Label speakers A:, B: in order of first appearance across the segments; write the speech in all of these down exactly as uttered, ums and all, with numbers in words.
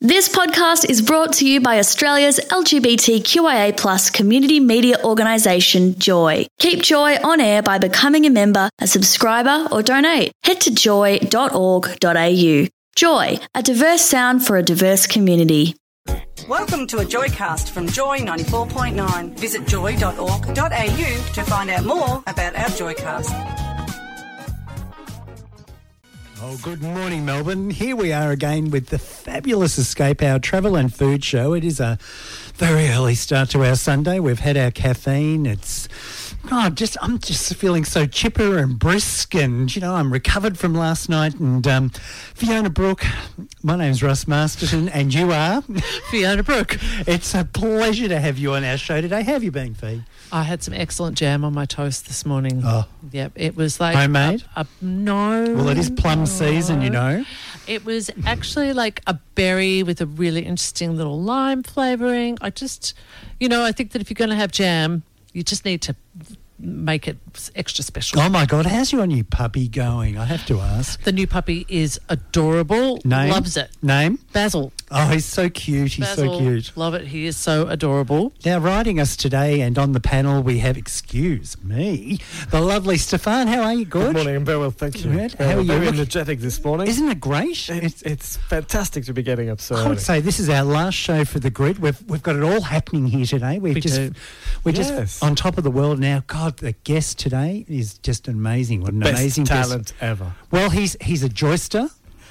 A: This podcast is brought to you by Australia's L G B T Q I A plus community media organisation, Joy. Keep Joy on air by becoming a member, a subscriber or donate. Head to joy dot org dot a u. Joy, a diverse sound for a diverse community.
B: Welcome to a Joycast from Joy ninety-four point nine. Visit joy dot org dot a u to find out more about our Joycast.
C: Oh, good morning, Melbourne. Here we are again with the fabulous Escape Hour travel and food show. It is a very early start to our Sunday. We've had our caffeine. It's oh, just I'm just feeling so chipper and brisk, and you know I'm recovered from last night. And um, Fiona Brooke, my name's Russ Masterton, and you are
D: Fiona Brooke.
C: It's a pleasure to have you on our show today. How have you been, Fee?
D: I had some excellent jam on my toast this morning.
C: Oh.
D: Yep, it was like...
C: Homemade?
D: A, a, no.
C: Well, it is plum
D: no.
C: season, you know.
D: It was actually like a berry with a really interesting little lime flavouring. I just, you know, I think that if you're going to have jam, you just need to make it extra special.
C: Oh, my God. How's your new puppy going? I have to ask.
D: The new puppy is adorable.
C: Name?
D: Loves it.
C: Name?
D: Basil.
C: Oh, he's so cute. He's
D: Basil,
C: so cute.
D: Love it. He is so adorable.
C: Now, writing us today and on the panel, we have, excuse me, the lovely Stefan. How are you? Good?
E: Good morning. I'm very well, thank you.
C: Good.
E: Very
C: How are
E: well.
C: you?
E: Very
C: Look-
E: energetic this morning.
C: Isn't it great?
E: It's, it's fantastic to be getting up so
C: I
E: early.
C: would say this is our last show for the grid. We've we've got it all happening here today. We've
D: We
C: just
D: do.
C: we're
E: Yes.
C: just on top of the world now. God, the guest today is just amazing. What an
E: Best
C: amazing
E: talent
C: guest.
E: ever.
C: Well, he's he's a joyster.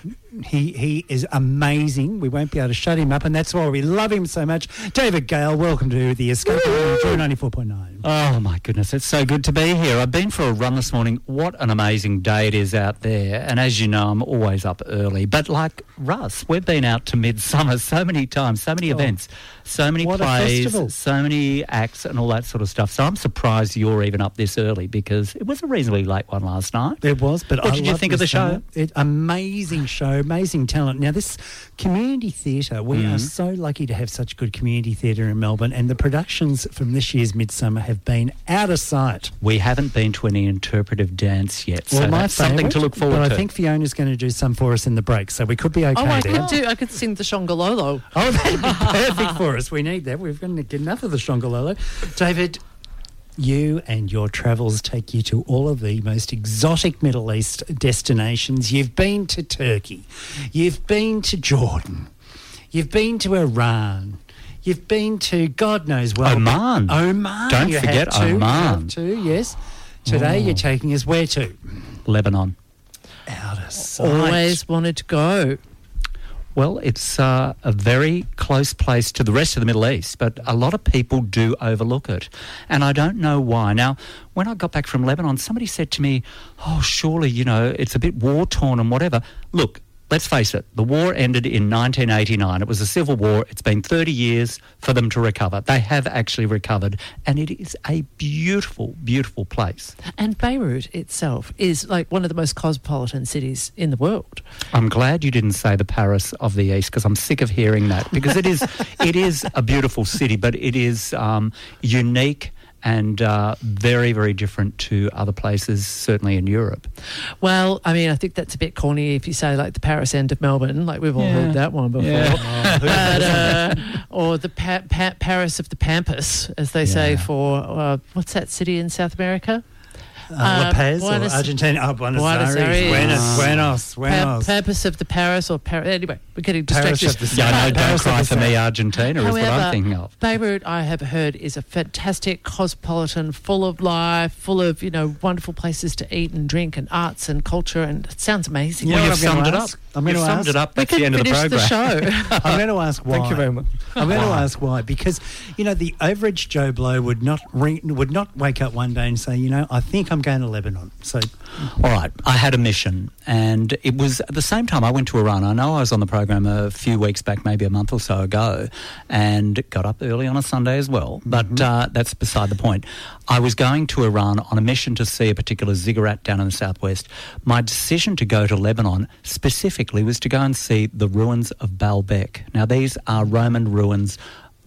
C: He he is amazing. We won't be able to shut him up, and that's why we love him so much. David Gale, welcome to the Escape Hour on Joy ninety-four point nine.
F: Oh, my goodness. It's so good to be here. I've been for a run this morning. What an amazing day it is out there. And as you know, I'm always up early. But like Russ, we've been out to Midsummer so many times, so many
C: Oh,
F: events, so many
C: what a
F: plays,
C: festival.
F: so many acts and all that sort of stuff. So I'm surprised you're even up this early because it was a reasonably late one last night.
C: It was, but
F: What
C: I
F: did you
C: love
F: think of the
C: Midsummer.
F: show?
C: It, amazing show, amazing talent. Now, this community theatre, we
F: Mm.
C: are so lucky to have such good community theatre in Melbourne, and the productions from this year's Midsummer have been out of sight.
F: We haven't been to any interpretive dance yet, so
C: my
F: that's something
C: favourite,
F: to look forward
C: but
F: to.
C: I think Fiona's going to do some for us in the break, so we could be okay
D: Oh, I
C: there.
D: could do. I could sing the Shongololo.
C: Oh, that'd be perfect for us. We need that. We're going to get enough of the Shongololo. David, you and your travels take you to all of the most exotic Middle East destinations. You've been to Turkey. You've been to Jordan. You've been to Iran. You've been to God knows well.
F: Oman.
C: Oman.
F: Don't
C: you
F: forget
C: have to. You
F: Oman.
C: have to, yes. Today
F: Oh.
C: you're taking us where to?
F: Lebanon.
C: Out of sight.
D: Always wanted to go.
F: Well, it's uh, a very close place to the rest of the Middle East, but a lot of people do overlook it. And I don't know why. Now, when I got back from Lebanon, somebody said to me, oh, surely, you know, it's a bit war-torn and whatever. Look, let's face it, the war ended in nineteen eighty-nine. It was a civil war. It's been thirty years for them to recover. They have actually recovered, and it is a beautiful, beautiful place.
D: And Beirut itself is like one of the most cosmopolitan cities in the world.
F: I'm glad you didn't say the Paris of the East because I'm sick of hearing that because it is it is a beautiful city, but it is um, unique and uh, very, very different to other places, certainly in Europe.
D: Well, I mean, I think that's a bit corny if you say like the Paris end of Melbourne, like we've all
F: Yeah.
D: heard that one before.
F: Yeah.
D: But, uh, or the pa- pa- Paris of the Pampas, as they say
C: Yeah.
D: for, uh, what's that city in South America?
C: Uh,
D: Uh,
C: La Paz
D: Buenos-
C: or Argentina? Oh, Buenos,
D: Buenos
C: Aires.
D: Aires.
C: Buenos,
F: Ah.
C: Buenos,
D: Pa-
C: Buenos.
D: Pampas of the Paris or Paris. Anyway, we're getting
C: Paris
D: distracted.
C: of the
F: Yeah, I know, don't
C: Paris of
F: cry
C: the
F: for me,
C: South.
F: Argentina is what I'm
D: However,
F: thinking of.
D: Beirut, I have heard, is a fantastic cosmopolitan, full of life, full of, you know, wonderful places to eat and drink and arts and culture, and it sounds amazing.
C: You know
F: Well,
C: what
F: you've
C: I'm gonna
F: summed it up.
C: ask? I'm
F: You've
C: gonna
F: summed
C: ask-
F: it up.
D: We
F: That's the
D: could
F: end of the
D: finish the
F: program.
D: show.
C: I'm going to ask why.
E: Thank you very much.
C: I'm going to
F: Why?
C: ask why because you know the average Joe Blow would not ring, would not wake up one day and say, you know, I think I'm going to Lebanon. So
F: All right, I had a mission, and it was at the same time I went to Iran. I know I was on the program a few weeks back, maybe a month or so ago, and got up early on a Sunday as well, but
C: Mm-hmm.
F: uh, that's beside the point. I was going to Iran on a mission to see a particular ziggurat down in the southwest. My decision to go to Lebanon specifically was to go and see the ruins of Baalbek. Now, these are Roman ruins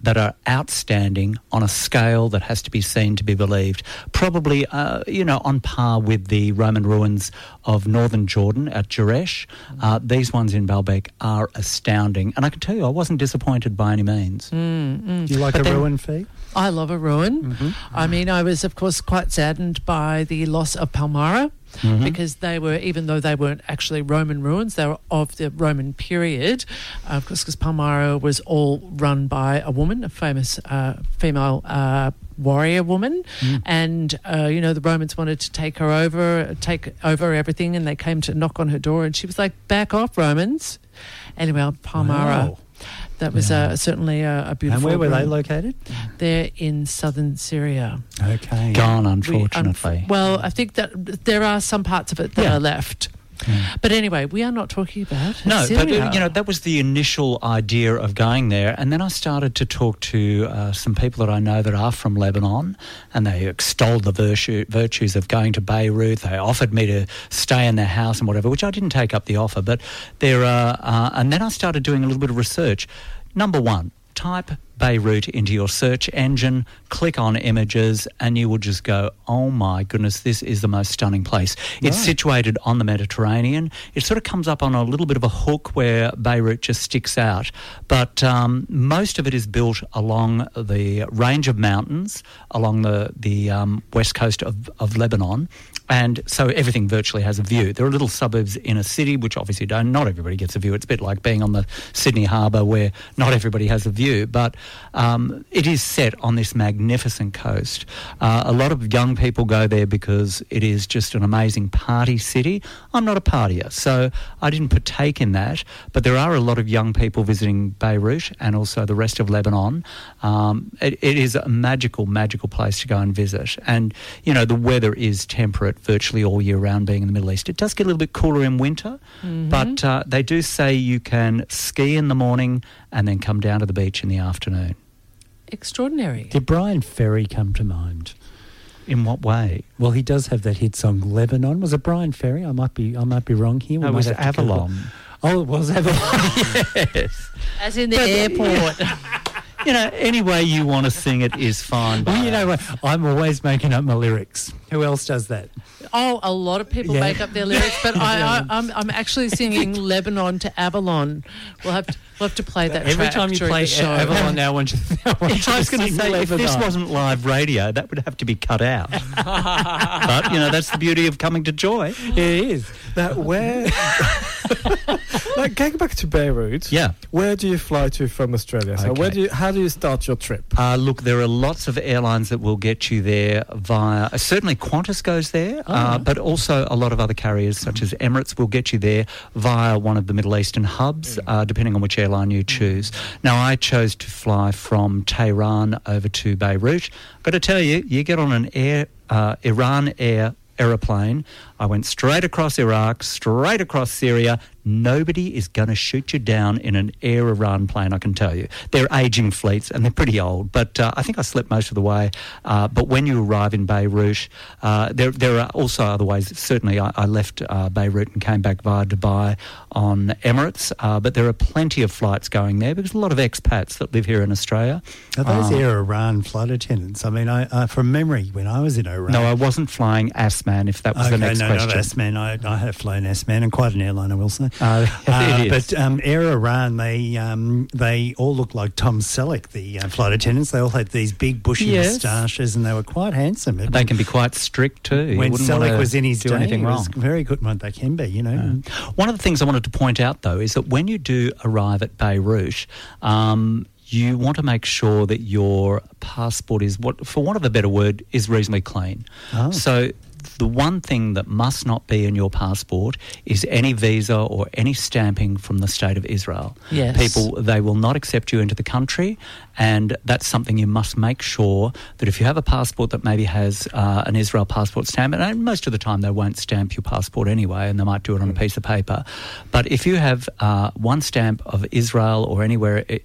F: that are outstanding on a scale that has to be seen to be believed. Probably, uh, you know, on par with the Roman ruins of northern Jordan at Jerash. Uh, these ones in Baalbek are astounding. And I can tell you, I wasn't disappointed by any means.
D: Mm, mm.
C: Do you like
F: But
C: a
F: then-
C: ruin fee?
D: I love a ruin.
C: Mm-hmm.
D: I mean, I was, of course, quite saddened by the loss of Palmyra
F: Mm-hmm.
D: because they were, even though they weren't actually Roman ruins, they were of the Roman period. Uh, of course, because Palmyra was all run by a woman, a famous uh, female uh, warrior woman,
C: Mm.
D: and uh, you know, the Romans wanted to take her over, take over everything, and they came to knock on her door, and she was like, "Back off, Romans." Anyway, Palmyra.
C: Wow.
D: That was
C: Yeah.
D: uh, certainly a, a beautiful.
C: And where were they
D: ruin.
C: located?
D: They're in southern Syria.
C: Okay.
F: Gone,
D: We-
F: unfortunately.
D: unf- well, I think that there are some parts of it that
F: Yeah.
D: are left. But anyway, we are not talking about
F: No,
D: Syria.
F: but uh, you know, that was the initial idea of going there, and then I started to talk to uh, some people that I know that are from Lebanon, and they extolled the virtue, virtues of going to Beirut. They offered me to stay in their house and whatever, which I didn't take up the offer. But there, uh, uh, and then I started doing a little bit of research. Number one, type Beirut into your search engine, click on images, and you will just go, oh my goodness, this is the most stunning place. It's
C: Right.
F: situated on the Mediterranean. It sort of comes up on a little bit of a hook where Beirut just sticks out. But um, most of it is built along the range of mountains along the, the um, west coast of, of Lebanon. And so everything virtually has a view. There are little suburbs in a city which obviously don't. Not everybody gets a view. It's a bit like being on the Sydney Harbour where not everybody has a view. But um, it is set on this magnificent coast. Uh, a lot of young people go there because it is just an amazing party city. I'm not a partier, so I didn't partake in that. But there are a lot of young people visiting Beirut and also the rest of Lebanon. Um, it, it is a magical, magical place to go and visit. And, you know, the weather is temperate virtually all year round, being in the Middle East. It does get a little bit cooler in winter,
D: Mm-hmm.
F: but uh, they do say you can ski in the morning and then come down to the beach in the afternoon.
D: Extraordinary.
C: Did Brian Ferry come to mind?
F: In what way?
C: Well, he does have that hit song "Lebanon." Was it Brian Ferry? I might be, I might be wrong here. We
F: No, it
C: might
F: was
C: have to Google.
F: Avalon.
C: Oh, it was Avalon.
F: Yes.
D: As in the airport.
F: You know, any way you want to sing it is fine.
C: Well,
F: by
C: you know
F: us.
C: what? I'm always making up my lyrics. Who else does that?
D: Oh, a lot of people
C: Yeah.
D: make up their lyrics, but I, I, I'm, I'm actually singing Lebanon to Avalon. We'll have to, we'll have to play that
C: Every
D: track
C: time you
D: during
C: play
D: the show.
C: Avalon, now I want you, I want you
F: I was
C: to
F: going to
C: sing
F: say, if this
C: Lebanon.
F: wasn't live radio, that would have to be cut out. But, you know, that's the beauty of coming to Joy.
C: Yeah, it is.
E: Now, where? like, going back to Beirut.
F: Yeah.
E: Where do you fly to from Australia? So, where
F: Okay.
E: do you? How do you start your trip?
F: Uh, look, there are lots of airlines that will get you there via, uh, certainly Qantas goes there, uh, but also a lot of other carriers such as Emirates will get you there via one of the Middle Eastern hubs, uh, depending on which airline you choose. Now, I chose to fly from Tehran over to Beirut. Got to tell you, you get on an air, uh, Iran Air aeroplane. I went straight across Iraq, straight across Syria. Nobody is going to shoot you down in an Air Iran plane, I can tell you. They're ageing fleets and they're pretty old, but uh, I think I slept most of the way. Uh, but when you arrive in Beirut, uh, there there are also other ways. Certainly, I, I left uh, Beirut and came back via Dubai on Emirates, uh, but there are plenty of flights going there because a lot of expats that live here in Australia.
C: Are those
F: Um,
C: Air Iran flight attendants? I mean, I, I from memory, when I was in Iran.
F: No, I wasn't flying Asman, if that was
C: okay,
F: the next
C: no,
F: question.
C: not S-Man. I, I have flown S-Man, and quite an airline, I will say.
F: Uh,
C: Uh,
F: it is.
C: but um, Air Iran, they um, they all look like Tom Selleck, the uh, flight attendants. They all had these big bushy
F: Yes.
C: moustaches, and they were quite handsome. It-
F: They can be quite strict too. You
C: when
F: wouldn't
C: Selleck
F: wanna
C: was in his
F: do
C: day,
F: anything
C: he
F: wrong.
C: was very good. Well, they can be, you know.
F: One of the things I wanted to point out, though, is that when you do arrive at Beirut, um, you want to make sure that your passport is, what, for want of a better word, is reasonably clean.
C: Oh.
F: So the one thing that must not be in your passport is any visa or any stamping from the state of Israel.
D: Yes.
F: People, they will not accept you into the country, and that's something you must make sure that if you have a passport that maybe has uh, an Israel passport stamp, and most of the time they won't stamp your passport anyway, and they might do it on a piece of paper, but if you have uh, one stamp of Israel or anywhere it,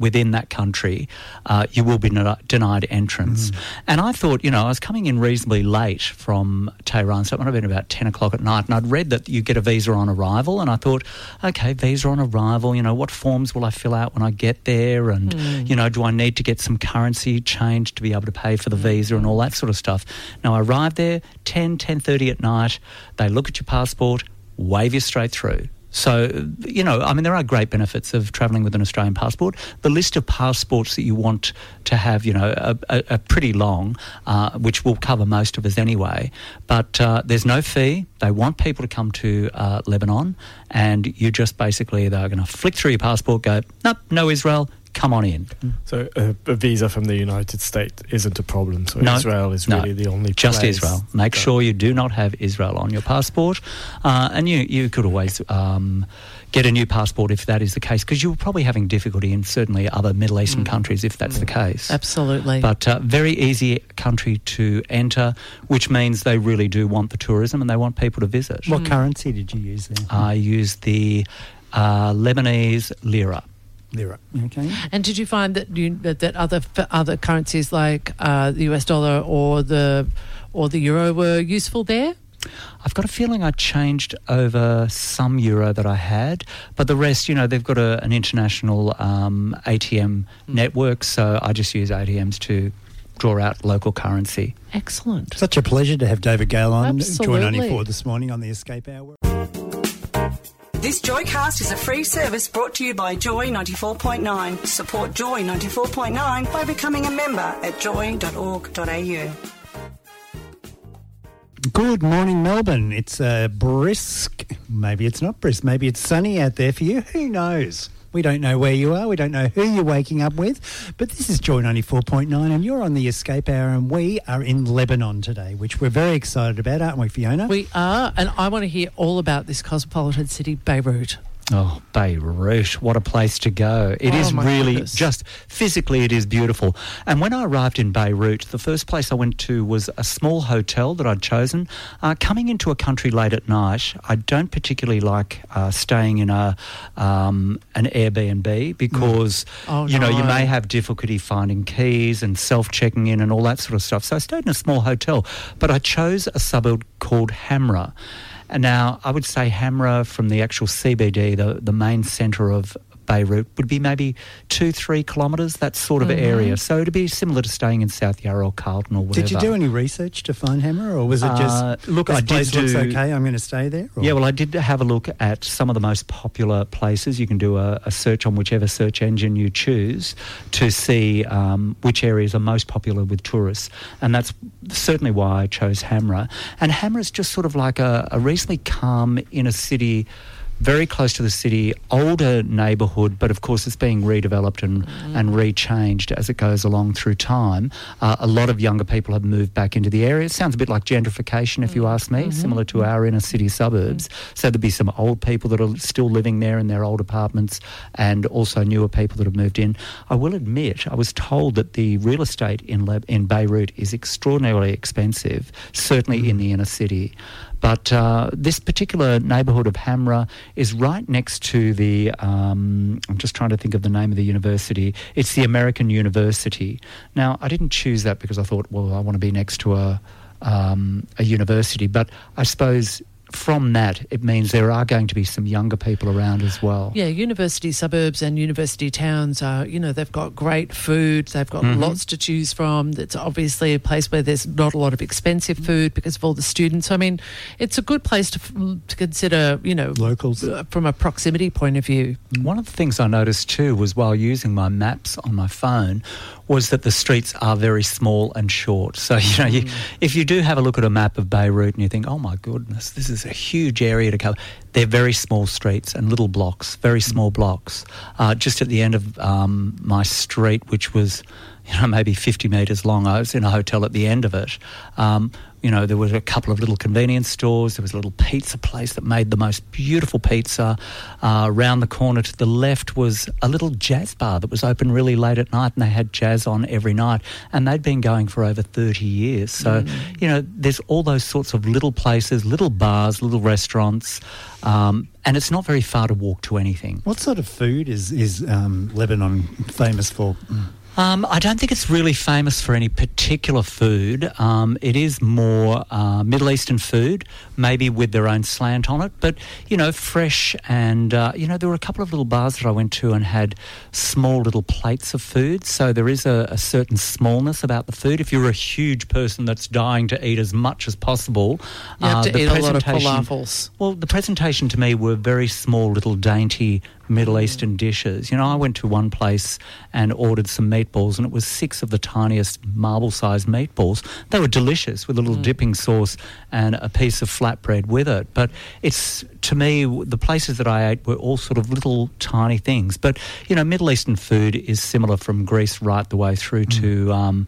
F: within that country, uh, you will be den- denied entrance. Mm. And I thought, you know, I was coming in reasonably late from Tehran, so it might have been about ten o'clock at night, and I'd read that you get a visa on arrival, and I thought, okay, visa on arrival, you know, what forms will I fill out when I get there, and, mm. you know, do I need to get some currency changed to be able to pay for the visa and all that sort of stuff. Now, I arrived there ten, ten thirty at night, they look at your passport, wave you straight through. So, you know, I mean, there are great benefits of travelling with an Australian passport. The list of passports that you want to have, you know, are, are, are pretty long, uh, which will cover most of us anyway. But uh, there's no fee. They want people to come to uh, Lebanon, and you just basically, they're going to flick through your passport, go, nope, no Israel, come on in.
E: So uh, a visa from the United States isn't a problem. So
F: no,
E: Israel is really
F: no,
E: the only
F: just
E: place.
F: Israel. Make
E: So-
F: sure you do not have Israel on your passport. Uh, and you, you could always um, get a new passport if that is the case, because you're probably having difficulty in certainly other Middle Eastern mm. countries if that's mm. the case.
D: Absolutely.
F: But uh, very easy country to enter, which means they really do want the tourism and they want people to visit.
C: What mm. currency did you use there?
F: I used the uh, Lebanese lira.
C: Lira. Okay.
D: And did you find that you, that, that other other currencies like uh, the U S dollar or the or the euro were useful there?
F: I've got a feeling I changed over some euro that I had, but the rest, you know, they've got a, an international um, A T M mm. network, so I just use A T Ms to draw out local currency.
D: Excellent.
C: Such a pleasure to have David Gale on
D: Absolutely.
C: Joy ninety-four this morning on the Escape Hour.
B: This Joycast is a free service brought to you by Joy ninety-four point nine. Support Joy ninety-four point nine by becoming a member at joy dot org dot a u.
C: Good morning, Melbourne. It's uh, brisk. Maybe it's not brisk. Maybe it's sunny out there for you. Who knows? We don't know where you are. We don't know who you're waking up with. But this is Joy ninety-four point nine and you're on the Escape Hour, and we are in Lebanon today, which we're very excited about, aren't we, Fiona?
D: We are, and I want to hear all about this cosmopolitan city, Beirut.
F: Oh, Beirut, what a place to go. It
D: Oh,
F: is
D: my
F: really
D: goodness.
F: just, physically it is beautiful. And when I arrived in Beirut, the first place I went to was a small hotel that I'd chosen. Uh, coming into a country late at night, I don't particularly like uh, staying in a um, an Airbnb because,
D: Oh,
F: you know, you
D: no.
F: may have difficulty finding keys and self-checking in and all that sort of stuff. So I stayed in a small hotel, but I chose a suburb called Hamra. And now, I would say Hamra from the actual C B D, the, the main centre of Beirut, would be maybe two, three kilometres, that sort of
D: Mm-hmm.
F: area. So it'd be similar to staying in South Yarra or Carlton or whatever.
C: Did you do any research to find Hammer, or was it just,
F: Uh, look,
C: this
F: I did
C: place looks
F: do-
C: okay, I'm going to stay there? Or?
F: Yeah, well, I did have a look at some of the most popular places. You can do a, a search on whichever search engine you choose to see um, which areas are most popular with tourists. And that's certainly why I chose Hamra. And Hamra is just sort of like a, a reasonably calm inner city, very close to the city, older neighbourhood, but of course it's being redeveloped and, mm. and rechanged as it goes along through time. Uh, a lot of younger people have moved back into the area. It sounds a bit like gentrification, if you ask me, mm-hmm. similar to our inner city suburbs. Mm. So there'll be some old people that are still living there in their old apartments and also newer people that have moved in. I will admit, I was told that the real estate in, Le- in Beirut is extraordinarily expensive, certainly mm. in the inner city. But uh, this particular neighbourhood of Hamra is right next to the, um, I'm just trying to think of the name of the university. It's the American University. Now, I didn't choose that because I thought, well, I want to be next to a, um, a university. But I suppose from that, it means there are going to be some younger people around as well.
D: Yeah, university suburbs and university towns are, you know, they've got great food, they've got
F: Mm-hmm.
D: lots to choose from. It's obviously a place where there's not a lot of expensive food because of all the students. So, I mean, it's a good place to, to consider, you know,
C: Locals.
D: uh, from a proximity point of view.
F: One of the things I noticed too was while using my maps on my phone was that the streets are very small and short. So, you know, you, if you do have a look at a map of Beirut and you think, oh my goodness, this is a huge area to cover, they're very small streets and little blocks, very small blocks. Uh, just at the end of um, my street, which was, you know, maybe fifty metres long, I was in a hotel at the end of it. Um, You know, there was a couple of little convenience stores. There was a little pizza place that made the most beautiful pizza. Uh, around the corner to the left was a little jazz bar that was open really late at night, and they had jazz on every night. And they'd been going for over thirty years. So, mm. you know, there's all those sorts of little places, little bars, little restaurants, um, and it's not very far to walk to anything.
C: What sort of food is, is um, Lebanon famous for? Mm.
F: Um, I don't think it's really famous for any particular food. Um, it is more uh, Middle Eastern food, maybe with their own slant on it, but, you know, fresh. And, uh, you know, there were a couple of little bars that I went to and had small little plates of food. So there is a, a certain smallness about the food. If you're a huge person that's dying to eat as much as possible,
D: you have
F: uh,
D: to
F: the
D: eat a lot of
F: presentation-
D: falafels.
F: Well, the presentation to me were very small, little dainty Middle Eastern dishes. You know, I went to one place and ordered some meatballs, and it was six of the tiniest marble-sized meatballs. They were delicious with a little mm. dipping sauce and a piece of flatbread with it. But it's, to me, the places that I ate were all sort of little tiny things. But, you know, Middle Eastern food is similar from Greece right the way through mm. to um,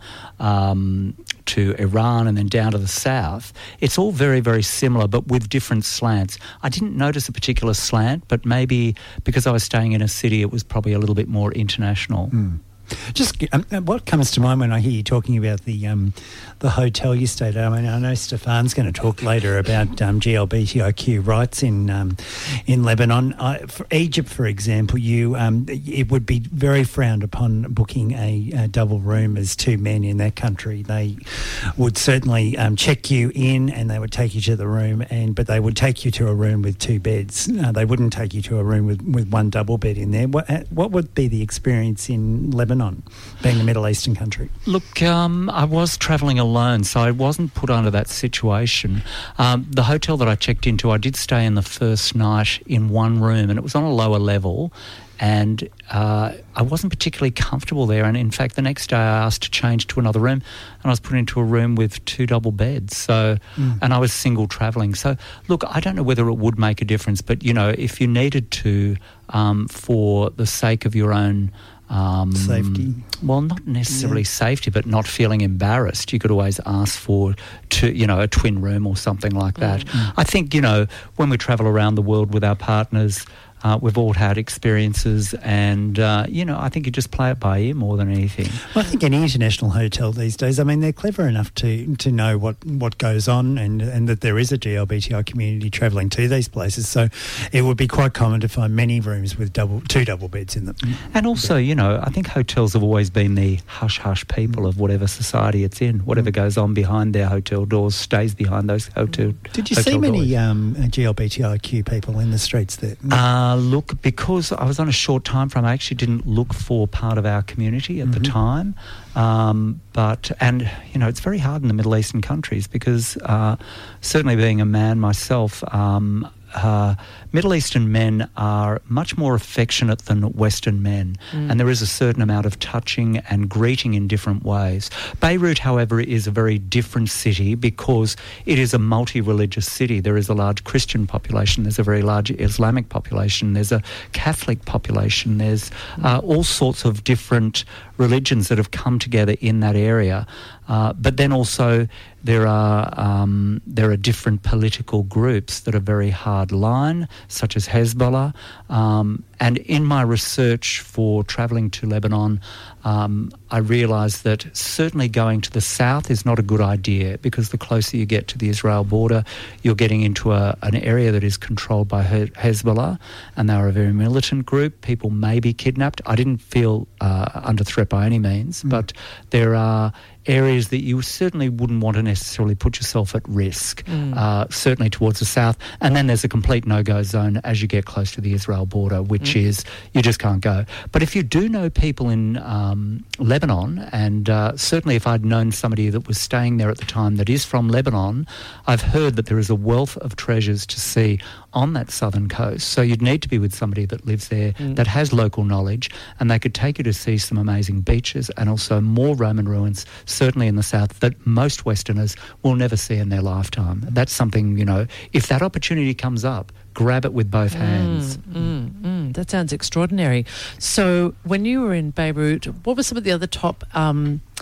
F: um, to Iran and then down to the south. It's all very, very similar, but with different slants. I didn't notice a particular slant, but maybe because I was staying in a city, it was probably a little bit more international.
C: Mm. Just um, what comes to mind when I hear you talking about the um, the hotel you stayed at. I mean, I know Stefan's going to talk later about um, G L B T I Q rights in um, in Lebanon. I, for Egypt, for example, you um, it would be very frowned upon booking a, a double room as two men in that country. They would certainly um, check you in, and they would take you to the room, and but they would take you to a room with two beds. Uh, they wouldn't take you to a room with, with one double bed in there. What what would be the experience in Lebanon, being a Middle Eastern country?
F: Look, um, I was travelling alone, so I wasn't put under that situation. Um, the hotel that I checked into, I did stay in the first night in one room, and it was on a lower level, and uh, I wasn't particularly comfortable there. And in fact, the next day I asked to change to another room, and I was put into a room with two double beds. So, mm. and I was single travelling. So, look, I don't know whether it would make a difference, but you know, if you needed to, um, for the sake of your own Um,
C: safety.
F: Well, not necessarily
C: yeah.
F: safety, but not feeling embarrassed. You could always ask for, to, you know, a twin room or something like that. Mm. I think, you know, when we travel around the world with our partners, uh, we've all had experiences, and, uh, you know, I think you just play it by ear more than anything.
C: Well, I think any international hotel these days, I mean, they're clever enough to to know what, what goes on, and, and that there is a G L B T I community travelling to these places. So it would be quite common to find many rooms with double two double beds in them.
F: And also, you know, I think hotels have always been the hush-hush people of whatever society it's in. Whatever mm. goes on behind their hotel doors stays behind those hotel
C: Did you
F: hotel
C: see many
F: doors.
C: um, G L B T I Q people in the streets there?
F: Uh, look, because I was on a short time frame, I actually didn't look for part of our community at mm-hmm. the time. Um, but, and, you know, it's very hard in the Middle Eastern countries because uh, certainly being a man myself, um, Uh, Middle Eastern men are much more affectionate than Western men, mm. and there is a certain amount of touching and greeting in different ways. Beirut, however, is a very different city because it is a multi-religious city. There is a large Christian population, there's a very large Islamic population, there's a Catholic population, there's uh, all sorts of different religions that have come together in that area. Uh, but then also there are um, there are different political groups that are very hard line, such as Hezbollah. Um, and in my research for travelling to Lebanon, um, I realised that certainly going to the south is not a good idea because the closer you get to the Israel border, you're getting into a, an area that is controlled by Hezbollah, and they are a very militant group. People may be kidnapped. I didn't feel uh, under threat by any means, mm. but there are areas that you certainly wouldn't want to necessarily put yourself at risk, mm. uh, certainly towards the south. And then there's a complete no-go zone as you get close to the Israel border, which mm. is you just can't go. But if you do know people in um, Lebanon, and uh, certainly if I'd known somebody that was staying there at the time that is from Lebanon, I've heard that there is a wealth of treasures to see on that southern coast. So you'd need to be with somebody that lives there, mm. that has local knowledge, and they could take you to see some amazing beaches and also more Roman ruins, certainly in the south, that most Westerners will never see in their lifetime. That's something, you know, if that opportunity comes up, grab it with both hands.
D: Mm, mm, mm. That sounds extraordinary. So when you were in Beirut, what were some of the other top um,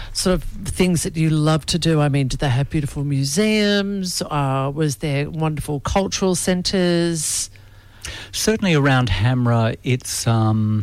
D: sort of things that you love to do? I mean, did they have beautiful museums? Uh, was there wonderful cultural centres?
F: Certainly around Hamra, it's, um,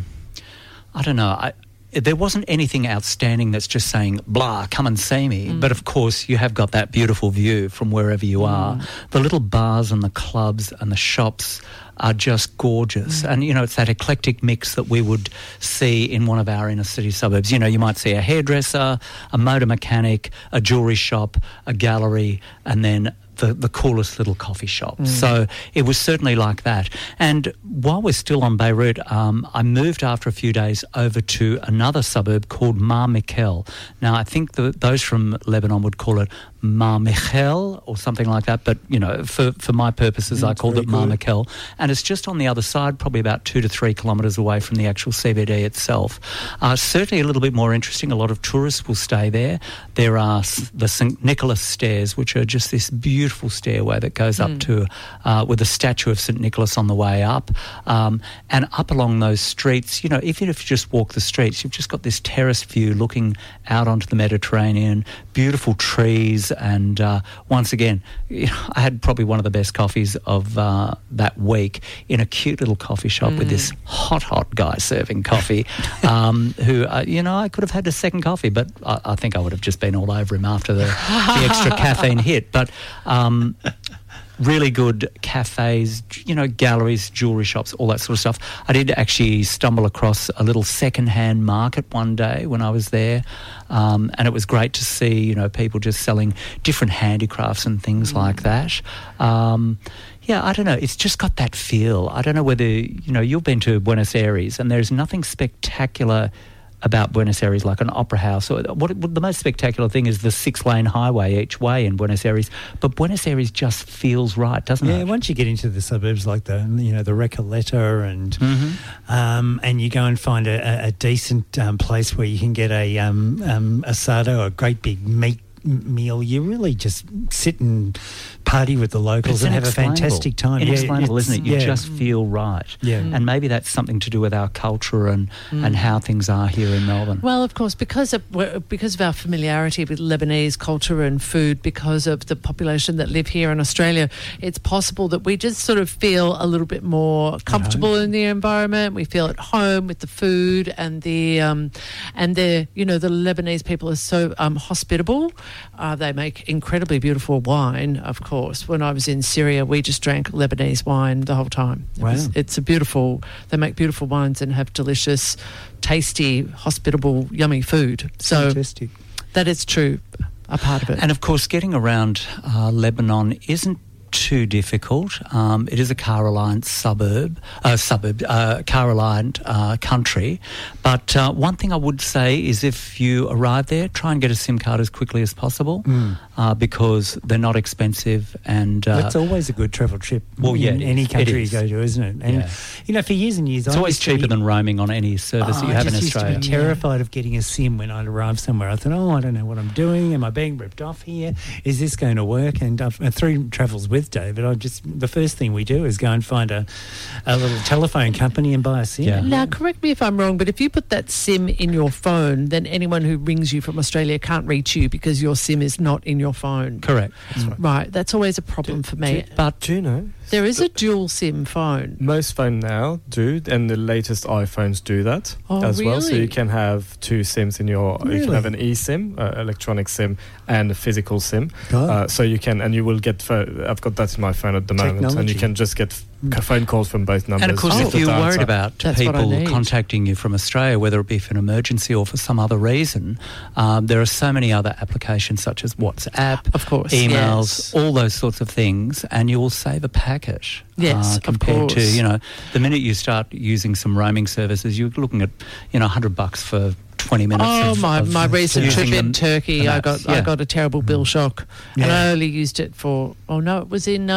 F: I don't know, I, there wasn't anything outstanding that's just saying, blah, come and see me. Mm. But, of course, you have got that beautiful view from wherever you mm. are. The little bars and the clubs and the shops are just gorgeous. Mm. And, you know, it's that eclectic mix that we would see in one of our inner city suburbs. You know, you might see a hairdresser, a motor mechanic, a jewellery shop, a gallery, and then the, the coolest little coffee shop. Mm. So it was certainly like that. And while we're still on Beirut, um, I moved after a few days over to another suburb called Mar Michel. Now, I think the, those from Lebanon would call it Mar Michel or something like that, but, you know, for, for my purposes, mm, I called it Mar Michel. And it's just on the other side, probably about two to three kilometres away from the actual C B D itself. Uh, certainly a little bit more interesting. A lot of tourists will stay there. There are the Saint Nicholas stairs, which are just this beautiful stairway that goes up mm. to, uh, with a statue of Saint Nicholas on the way up. Um, and up along those streets, you know, even if you just walk the streets, you've just got this terraced view looking out onto the Mediterranean, beautiful trees. And uh, once again, you know, I had probably one of the best coffees of uh, that week in a cute little coffee shop mm. with this hot, hot guy serving coffee um, who, uh, you know, I could have had a second coffee, but I, I think I would have just been all over him after the, the extra caffeine hit. But um, really good cafes, you know, galleries, jewellery shops, all that sort of stuff. I did actually stumble across a little second-hand market one day when I was there, um, and it was great to see, you know, people just selling different handicrafts and things mm. like that. Um, yeah, I don't know. It's just got that feel. I don't know whether, you know, you've been to Buenos Aires and there's nothing spectacular about Buenos Aires like an opera house. Or what, what the most spectacular thing is the six-lane highway each way in Buenos Aires. But Buenos Aires just feels right, doesn't
C: yeah,
F: it?
C: Yeah, once you get into the suburbs like the you know the Recoleta and mm-hmm. um, and you go and find a, a decent um, place where you can get a um, um, asado, a great big meat meal, you really just sit and party with the locals and have a fantastic time.
F: Inexplainable,
C: yeah,
F: isn't it? You
C: yeah.
F: just feel right.
C: Yeah.
F: And maybe that's something to do with our culture and,
D: mm.
F: and how things are here in Melbourne.
D: Well, of course, because of because of our familiarity with Lebanese culture and food, because of the population that live here in Australia, it's possible that we just sort of feel a little bit more comfortable in the environment. We feel at home with the food and the um, and the you know the Lebanese people are so um, hospitable. Uh, they make incredibly beautiful wine, of course. When I was in Syria, we just drank Lebanese wine the whole time. It
C: wow.
D: was, it's a beautiful, they make beautiful wines and have delicious, tasty, hospitable, yummy food. So
C: fantastic.
D: That is true, a part of it.
F: And of course, getting around uh, Lebanon isn't too difficult. Um, it is a car-reliant suburb, uh, suburb, uh, car-reliant uh, country. But uh, one thing I would say is if you arrive there, try and get a SIM card as quickly as possible mm. uh, because they're not expensive. And uh,
C: that's always a good travel trip.
F: Well, yeah,
C: in any
F: is.
C: country you go to, isn't it? And
F: yeah.
C: you know, for years and years,
F: it's
C: I
F: always cheaper
C: be,
F: than roaming on any service
C: oh,
F: that you have
C: I just
F: in
C: used
F: Australia.
C: to be terrified of getting a SIM when I'd arrive somewhere. I thought, oh, I don't know what I'm doing. Am I being ripped off here? Is this going to work? And uh, through Travels with David, I just the first thing we do is go and find a, a little telephone company and buy a SIM.
F: Yeah.
D: Now, correct me if I'm wrong, but if you put that SIM in your phone, then anyone who rings you from Australia can't reach you because your SIM is not in your phone.
F: Correct.
E: That's right.
D: Right. That's always a problem
E: do,
D: for me.
E: Do, but do you know?
D: There is a dual SIM phone.
E: Most phones now do, and the latest iPhones do that
D: oh,
E: as
D: really?
E: well. So you can have two SIMs in your.
C: Really?
E: You can have an eSIM, uh, electronic SIM, and a physical SIM.
C: Oh.
E: Uh, so you can, and you will get. I've got that in my phone at the moment,
C: Technology.
E: and you can just get f- phone calls from both numbers.
F: And of course,
D: Oh.
F: if you're
E: data.
F: worried about
D: That's what I
F: people
D: need.
F: contacting you from Australia, whether it be for an emergency or for some other reason, um, there are so many other applications such as WhatsApp,
D: Of course,
F: emails,
D: yes.
F: all those sorts of things, and you will save a packet.
D: Yes,
F: uh,
D: of
F: compared to,
D: course.
F: you know, the minute you start using some roaming services, you're looking at, you know, one hundred bucks for twenty minutes.
D: Oh,
F: of,
D: my,
F: of
D: my recent
F: using
D: trip in
F: them-
D: Turkey,
F: the
D: I
F: maps.
D: got I
F: Yeah.
D: got a terrible bill shock, and
C: Yeah.
D: I only used it for. Oh no, it was in um,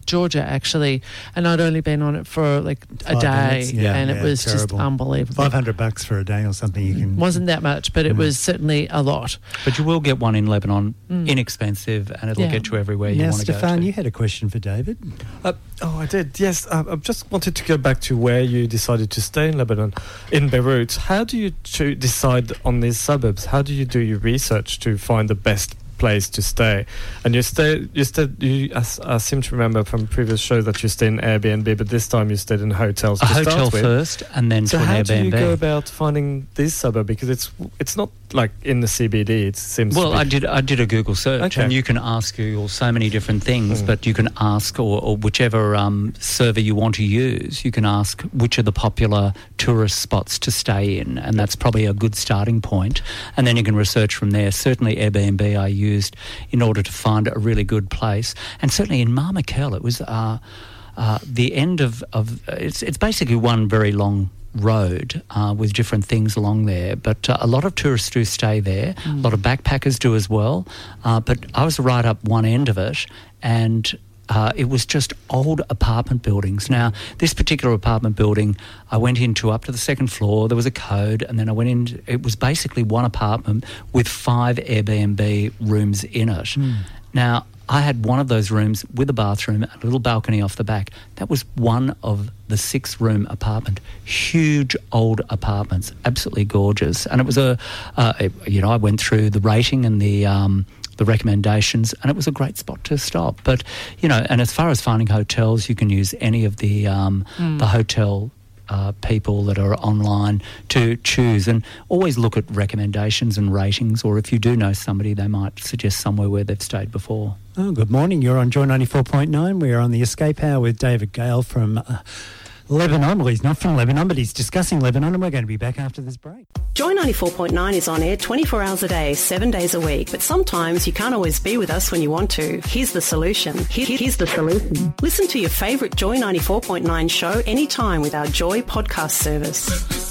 D: Georgia, actually, and I'd only been on it for like a
C: Five
D: day,
C: minutes. Yeah,
D: and
C: yeah,
D: it was
C: terrible.
D: just unbelievable.
C: Five hundred bucks for a day or something. You can
D: Wasn't that much, but it was certainly a lot.
F: But you will get one in Lebanon,
D: Mm.
F: inexpensive, and it'll
D: Yeah.
F: get you everywhere you
C: now,
F: want to go
C: Stefan,
F: to.
C: you had a question for David.
E: Uh, oh, I did. Yes, uh, I just wanted to go back to where you decided to stay in Lebanon, in Beirut. How do you cho- decide on these suburbs? How do you do your research to find the best place to stay? And you stay, you stayed. You, I, I seem to remember from previous shows that you stayed in Airbnb, but this time you stayed in hotels.
F: A
E: to
F: hotel
E: start with.
F: first, and then
E: So
F: to an
E: how do you
F: Airbnb.
E: go about finding this suburb? Because it's it's not like in the C B D. It seems.
F: Well,
E: to be
F: I did. I did a Google search,
E: Okay.
F: and you can ask Google so many different things.
E: Mm.
F: But you can ask, or, or whichever um, server you want to use, you can ask which are the popular tourist spots to stay in, and that's probably a good starting point. And then you can research from there. Certainly, Airbnb I used in order to find a really good place, and certainly in Marmakel, it was uh, uh, the end of of it's it's basically one very long road uh, with different things along there, but uh, a lot of tourists do stay there. A lot of backpackers do as well, uh, but I was right up one end of it, and uh, it was just old apartment buildings. Now, this particular apartment building, I went into up to the second floor. There was a code, and then I went in. It was basically one apartment with five Airbnb rooms in it. Now, I had one of those rooms with a bathroom, a little balcony off the back. That was one of the six-room apartment. Huge old apartments, absolutely gorgeous. And it was a, uh, it- you know, I went through the rating and the um, the recommendations, and it was a great spot to stop. But you know, and as far as finding hotels, you can use any of the um, the hotel. Uh, people that are online to choose, and always look at recommendations and ratings, or if you do know somebody, they might suggest somewhere where they've stayed before.
C: Oh, good morning. You're on Joy ninety-four point nine. We're on the Escape Hour with David Gale from uh, Lebanon. Well, he's not from Lebanon, but he's discussing Lebanon, and we're going to be back after this break.
B: Joy ninety-four point nine is on air twenty-four hours a day, seven days a week. But sometimes you can't always be with us when you want to. Here's the solution. Here- Here's the solution. Listen to your favourite Joy ninety-four point nine show anytime with our Joy podcast service.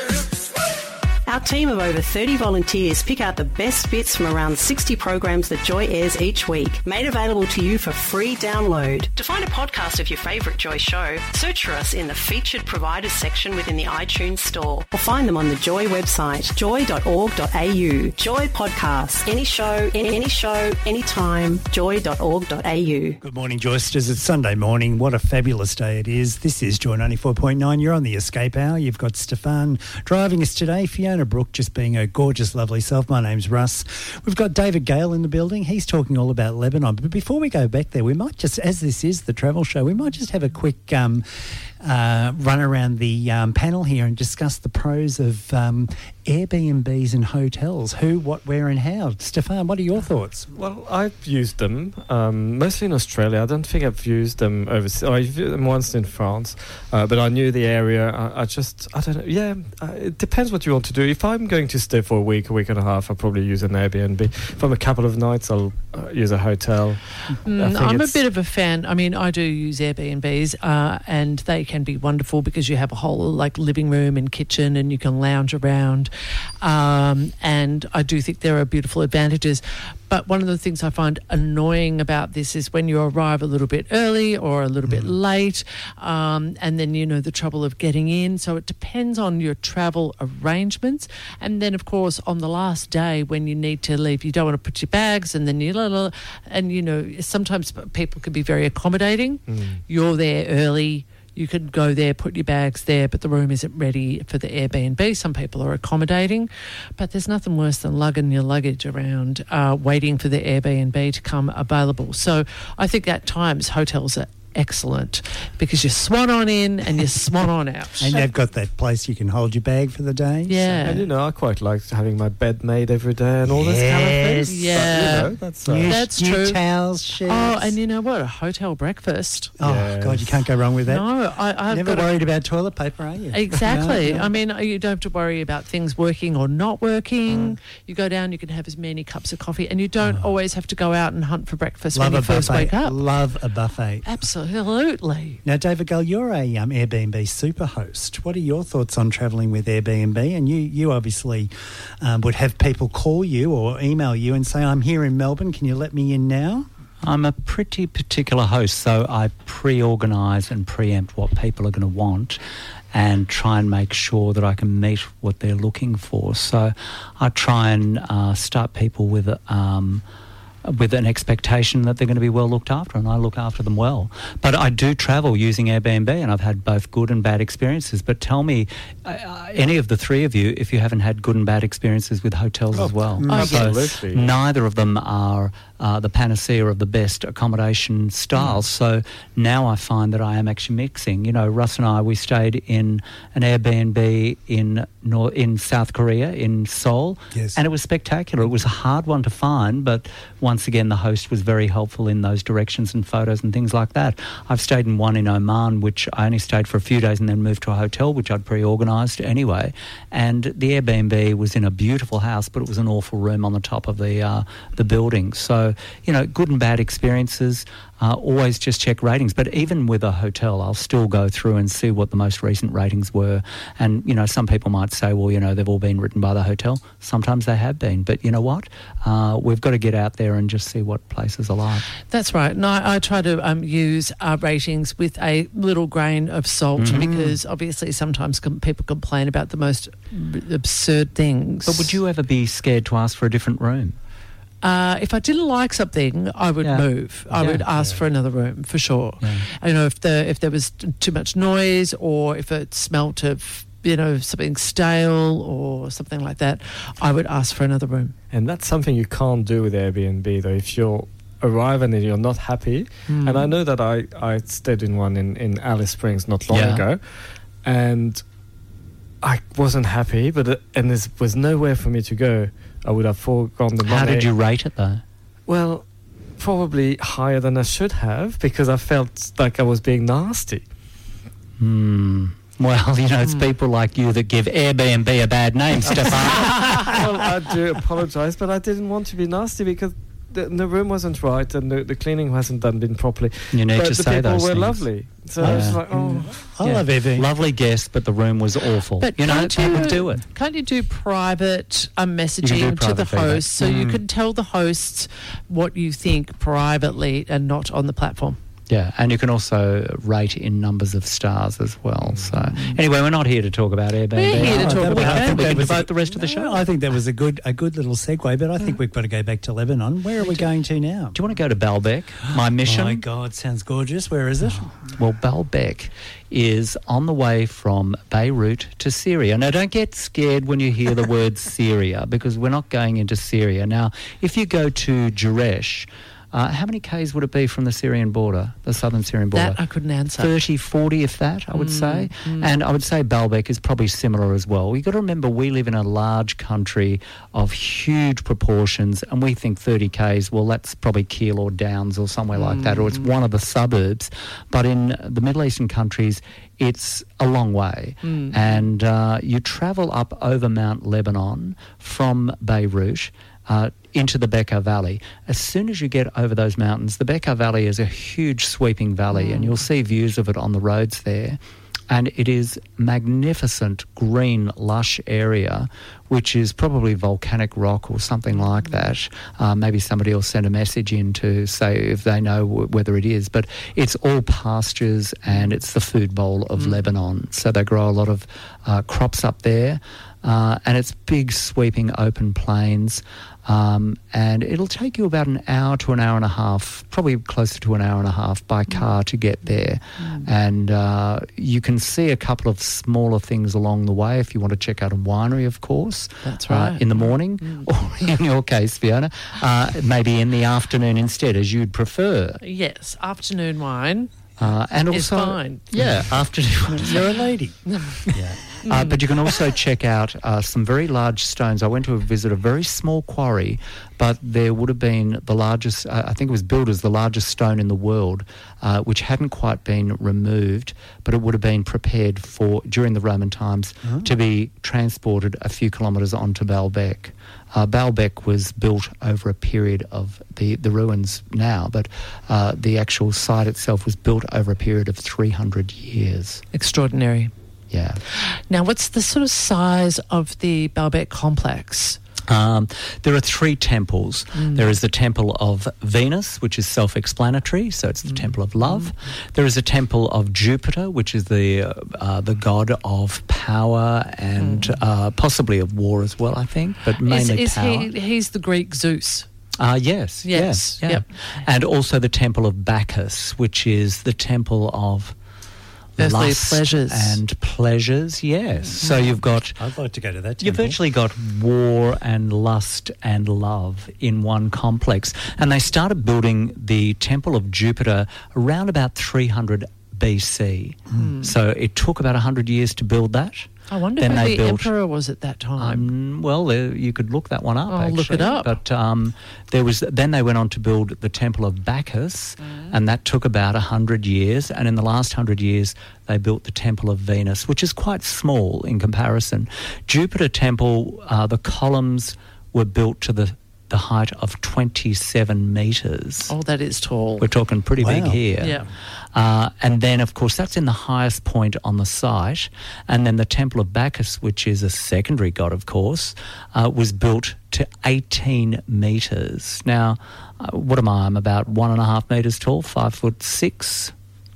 B: Our team of over thirty volunteers pick out the best bits from around sixty programs that Joy airs each week, made available to you for free download. To find a podcast of your favourite Joy show, search for us in the featured providers section within the iTunes store, or find them on the Joy website, joy dot org dot a u. Joy Podcasts. Any show, any, any show, anytime, joy dot org dot a u.
C: Good morning, Joysters. It's Sunday morning. What a fabulous day it is. This is Joy ninety-four point nine. You're on the Escape Hour. You've got Stefan driving us today, Fiona Brooke just being her gorgeous, lovely self. My name's Russ. We've got David Gale in the building. He's talking all about Lebanon. But before we go back there, we might just, as this is the travel show, we might just have a quick um, uh, run around the um, panel here and discuss the pros of um, Airbnbs and hotels. Who, what, where and how. Stefan, what are your thoughts?
E: Well, I've used them um, mostly in Australia. I don't think I've used them overseas. Oh, I've used them once in France, uh, but I knew the area. I, I just, I don't know. Yeah, uh, it depends what you want to do. If I'm going to stay for a week, a week and a half, I'll probably use an Airbnb. If I'm a couple of nights, I'll uh, use a hotel.
D: Mm,
E: I think
D: I'm a
E: it's-
D: bit of a fan. I mean, I do use Airbnbs, uh, and they can be wonderful because you have a whole like living room and kitchen, and you can lounge around. Um, and I do think there are beautiful advantages. But one of the things I find annoying about this is when you arrive a little bit early or a little bit late, um, and then, you know, the trouble of getting in. So it depends on your travel arrangements. And then, of course, on the last day when you need to leave, you don't want to put your bags, and then you, and, you know, sometimes people can be very accommodating. You're there early. You could go there, put your bags there, but the room isn't ready for the Airbnb. Some people are accommodating, but there's nothing worse than lugging your luggage around, uh, waiting for the Airbnb to come available. So I think at times hotels are excellent because you swan on in and you swan on out.
C: And they've got that place you can hold your bag for the day.
D: Yeah.
E: And, you know, I quite like having my bed made every day and all this kind of
C: Yes.
E: things.
D: Yeah.
E: But, you know, that's... Uh,
C: New,
D: That's
C: new
D: true.
C: towels, sheets.
D: Oh, and you know what? A hotel breakfast.
C: Oh,
E: Yes.
C: God, you can't go wrong with that.
D: No, I, I've
C: Never
D: got a-
C: worried about toilet paper, are you?
D: Exactly.
C: No, no.
D: I mean, you don't have to worry about things working or not working. You go down, you can have as many cups of coffee, and you don't always have to go out and hunt for breakfast
C: Love
D: when you
C: a
D: first
C: buffet.
D: wake up.
C: Love a buffet.
D: Absolutely.
C: Now, David Gull, you're a um, Airbnb super host. What are your thoughts on travelling with Airbnb? And you, you obviously um, would have people call you or email you and say, I'm here in Melbourne, can you let me in now?
F: I'm a pretty particular host, so I pre-organise and preempt what people are going to want and try and make sure that I can meet what they're looking for. So I try and uh, start people with um, with an expectation that they're going to be well looked after, and I look after them well. But I do travel using Airbnb, and I've had both good and bad experiences. But tell me, uh, any of the three of you, if you haven't had good and bad experiences with hotels
E: oh,
F: as well.
E: Oh,
F: so
E: absolutely.
F: Neither of them are uh, the panacea of the best accommodation styles. Mm. So now I find that I am actually mixing. You know, Russ and I, we stayed in an Airbnb in North, in South Korea, in Seoul,
C: yes.
F: and it was spectacular. It was a hard one to find, but once again, the host was very helpful in those directions and photos and things like that. I've stayed in one in Oman, which I only stayed for a few days and then moved to a hotel, which I'd pre-organised anyway. And the Airbnb was in a beautiful house, but it was an awful room on the top of the uh, the building. So, you know, good and bad experiences. Uh, always just check ratings. But even with a hotel, I'll still go through and see what the most recent ratings were. And, you know, some people might say, well, you know, they've all been written by the hotel. Sometimes they have been. But you know what? Uh, we've got to get out there and just see what places are like.
D: That's right. And I, I try to um, use uh, ratings with a little grain of salt mm. because obviously sometimes com- people complain about the most absurd things.
F: But would you ever be scared to ask for a different room?
D: Uh, if I didn't like something, I would
F: yeah.
D: move. I
F: yeah.
D: would ask
C: yeah.
D: for another room for sure.
F: Yeah.
D: You know, if the if there was t- too much noise, or if it smelt of, you know, something stale or something like that, I would ask for another room.
E: And that's something you can't do with Airbnb, though. If you're arriving and you're not happy,
D: mm.
E: and I know that I, I stayed in one in, in Alice Springs not long
F: yeah.
E: ago, and I wasn't happy, but it, and there was nowhere for me to go. I would have foregone the money.
F: How did you rate it, though?
E: Well, probably higher than I should have, because I felt like I was being nasty.
F: Hmm. Well, you know, it's mm. people like you that give Airbnb a bad name, Stefan.
E: Well, I do apologise, but I didn't want to be nasty because the, the room wasn't right and the, the cleaning hasn't done been properly.
F: You need
E: but
F: to
E: the
F: say
E: people
F: those
E: were
F: things.
E: lovely. So
F: yeah.
E: I was like, oh.
C: I
F: yeah.
C: love Airbnb.
F: Lovely guest, but the room was awful.
D: But
F: you know,
D: can't
F: people
D: you,
F: do it.
D: Can't you do private um,
F: do
D: messaging to
F: private
D: the
F: feedback.
D: host so
F: Mm.
D: you can tell the hosts what you think privately and not on the platform?
F: Yeah, and you can also rate in numbers of stars as well. So anyway, we're not here to talk about Airbnb.
D: We're here to
C: Oh,
D: talk
C: that-
D: about
F: we
C: I
F: can,
C: think
F: we
C: that
F: can
C: was
F: devote
C: a-
F: the rest of the show.
C: No, I think that was a good a good little segue, but I think we've got to go back to Lebanon. Where are we going to now?
F: Do you want to go to Baalbek? My mission?
C: My God, sounds gorgeous. Where is it?
F: Well, Baalbek is on the way from Beirut to Syria. Now, don't get scared when you hear the word Syria, because we're not going into Syria. Now, if you go to Jerash, uh, how many Ks would it be from the Syrian border, the southern Syrian border?
D: That I couldn't answer.
F: thirty, forty, if that, I would
D: Mm,
F: say.
D: mm.
F: And I would say Baalbek is probably similar as well. You've got to remember, we live in a large country of huge proportions, and we think thirty Ks, well, that's probably Kiel or Downs or somewhere like that, or it's one of the suburbs. But in the Middle Eastern countries, it's a long way.
D: Mm.
F: And uh, you travel up over Mount Lebanon from Beirut uh, into the Bekaa Valley. As soon as you get over those mountains, the Bekaa Valley is a huge sweeping valley, mm. and you'll see views of it on the roads there. And it is magnificent, green, lush area, which is probably volcanic rock or something like that. Uh, maybe somebody will send a message in to say if they know w- whether it is. But it's all pastures, and it's the food bowl of mm. Lebanon. So they grow a lot of uh, crops up there. Uh, and it's big, sweeping, open plains. Um, and it'll take you about an hour to an hour and a half, probably closer to an hour and a half by car to get there. Mm. And uh, you can see a couple of smaller things along the way if you want to check out a winery, of course.
D: That's right.
F: Uh, in the morning, mm. or in your case, Fiona, uh, maybe in the afternoon instead, as you'd prefer.
D: Yes, afternoon wine.
F: Uh, and
D: It's
F: also,
D: fine.
F: yeah, afternoon.
C: You're a lady.
F: Yeah. Uh, but you can also check out uh, some very large stones. I went to visit a very small quarry, but there would have been the largest, uh, I think it was billed as the largest stone in the world, uh, which hadn't quite been removed, but it would have been prepared for, during the Roman times,
C: Oh.
F: to be transported a few kilometres onto Baalbek. Uh, Baalbek was built over a period of the, the ruins now, but uh, the actual site itself was built over a period of three hundred years.
D: Extraordinary.
F: Yeah.
D: Now, what's the sort of size of the Baalbek complex?
F: Um, there are three temples.
D: Mm.
F: There is the temple of Venus, which is self-explanatory, so it's the
D: Mm.
F: temple of love.
D: Mm.
F: There is a temple of Jupiter, which is the uh, uh, the god of power and
D: Mm.
F: uh, possibly of war as well, I think, but
D: Is,
F: mainly
D: is
F: power.
D: he? He's the Greek Zeus.
F: Uh, yes,
D: Yes,
F: yes, yeah.
D: yep.
F: And also the temple of Bacchus, which is the temple of
D: Earthly
F: lust
D: pleasures.
F: and pleasures, yes. So you've got...
C: I'd like to go to that
F: You've
C: temple.
F: virtually got war and lust and love in one complex. And they started building the Temple of Jupiter around about three hundred B C.
D: Mm.
F: So it took about one hundred years to build that.
D: I wonder
F: Then
D: who
F: they
D: the
F: built-
D: emperor was at that time.
F: Um, well, uh, you could look that one up.
D: I'll look it
F: actually.
D: up.
F: But um, there was. Then they went on to build the Temple of Bacchus,
D: Mm.
F: and that took about a hundred years. And in the last hundred years, they built the Temple of Venus, which is quite small in comparison. Jupiter Temple, uh, the columns were built to the the height of twenty-seven metres.
D: Oh, that is tall.
F: We're talking pretty big
C: Wow.
F: here.
D: Yeah.
F: Uh, and then, of course, that's in the highest point on the site. And then the Temple of Bacchus, which is a secondary god, of course, uh, was built to eighteen metres. Now, uh, what am I? I'm about one and a half metres tall, five foot six.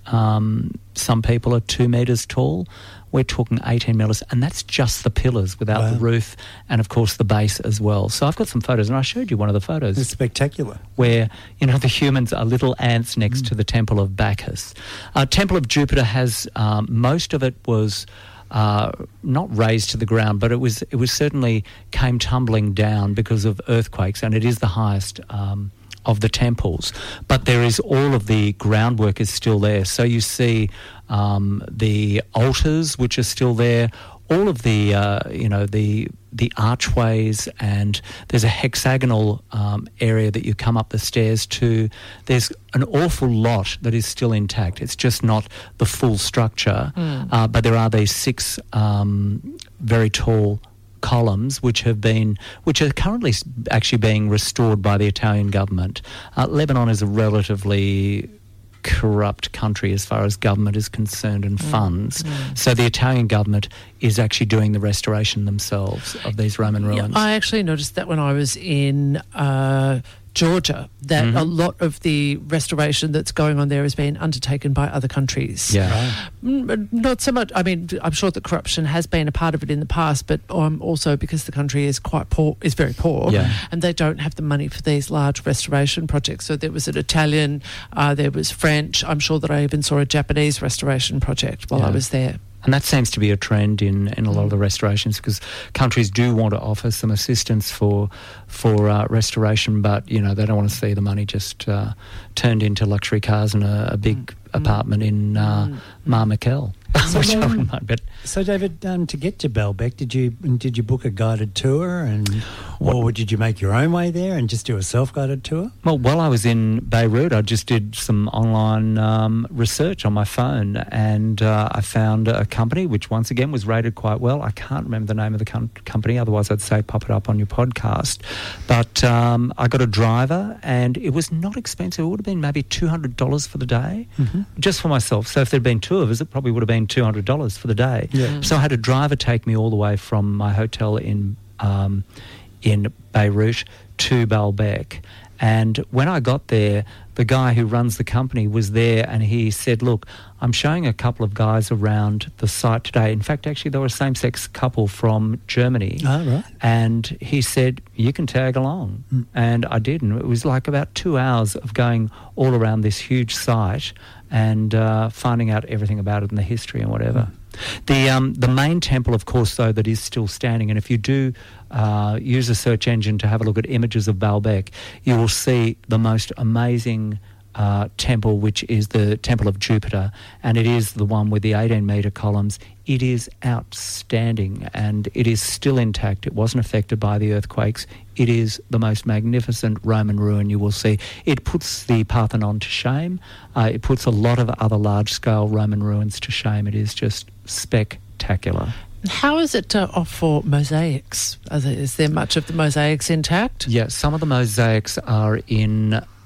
F: Um, some people are two metres tall. We're talking eighteen metres, and that's just the pillars without
C: Wow.
F: the roof and, of course, the base as well. So I've got some photos, and I showed you one of the photos
C: It's spectacular.
F: where, you know, the humans are little ants next to the Temple of Bacchus. Uh, Temple of Jupiter has, um, most of it was uh, not razed to the ground, but it was it was certainly came tumbling down because of earthquakes, and it is the highest um, of the temples. But there is all of the groundwork is still there. So you see um, the altars, which are still there, all of the, uh, you know, the the archways, and there's a hexagonal um, area that you come up the stairs to. There's an awful lot that is still intact. It's just not the full structure,
D: Mm.
F: uh, but there are these six um, very tall columns which have been, which are currently s- actually being restored by the Italian government. Uh, Lebanon is a relatively corrupt country as far as government is concerned and funds.
D: Mm.
F: So the Italian government is actually doing the restoration themselves of these Roman
D: Yeah,
F: ruins.
D: I actually noticed that when I was in uh, Georgia, that
F: Mhm.
D: a lot of the restoration that's going on there has been undertaken by other countries.
F: yeah.
D: Mm, but Not so much. I mean, I'm sure that corruption has been a part of it in the past, but um, also because the country is quite poor, is very poor,
F: Yeah.
D: and they don't have the money for these large restoration projects. So there was an Italian, uh, there was French. I'm sure that I even saw a Japanese restoration project while I
F: Yeah.
D: was there.
F: And that seems to be a trend in, in a lot of the restorations, because countries do want to offer some assistance for for uh, restoration, but you know they don't want to see the money just uh, turned into luxury cars and a, a big apartment in uh,
D: Mm.
F: Marmakel. Which I wouldn't mind, but
C: So, David, um, to get to Baalbek, did you did you book a guided tour, and or did you make your own way there and just do a self-guided tour?
F: well, while I was in Beirut, I just did some online um, research on my phone, and uh, I found a company which, once again, was rated quite well. I can't remember the name of the com- company, otherwise I'd say pop it up on your podcast. But um, I got a driver, and it was not expensive. It would have been maybe two hundred dollars for the day,
C: Mm-hmm.
F: just for myself. So if there'd been two of us, it probably would have been two hundred dollars for the day.
C: Yeah.
F: So I had a driver take me all the way from my hotel in um, in Beirut to Baalbek. And when I got there, the guy who runs the company was there, and he said, look, I'm showing a couple of guys around the site today. In fact, actually, they were a same-sex couple from Germany.
C: Oh, right.
F: And he said, you can tag along.
C: Mm.
F: And I did. And it was like about two hours of going all around this huge site and uh, finding out everything about it and the history and whatever. The um, the main temple, of course, though, that is still standing, and if you do uh, use a search engine to have a look at images of Baalbek, you will see the most amazing uh, temple, which is the Temple of Jupiter, and it is the one with the eighteen metre columns. It is outstanding, and it is still intact. It wasn't affected by the earthquakes. It is the most magnificent Roman ruin you will see. It puts the Parthenon to shame. Uh, it puts a lot of other large-scale Roman ruins to shame. It is just spectacular.
D: How is it uh, off for mosaics? Are there, is there much of the mosaics intact?
F: Yeah, some of the mosaics are in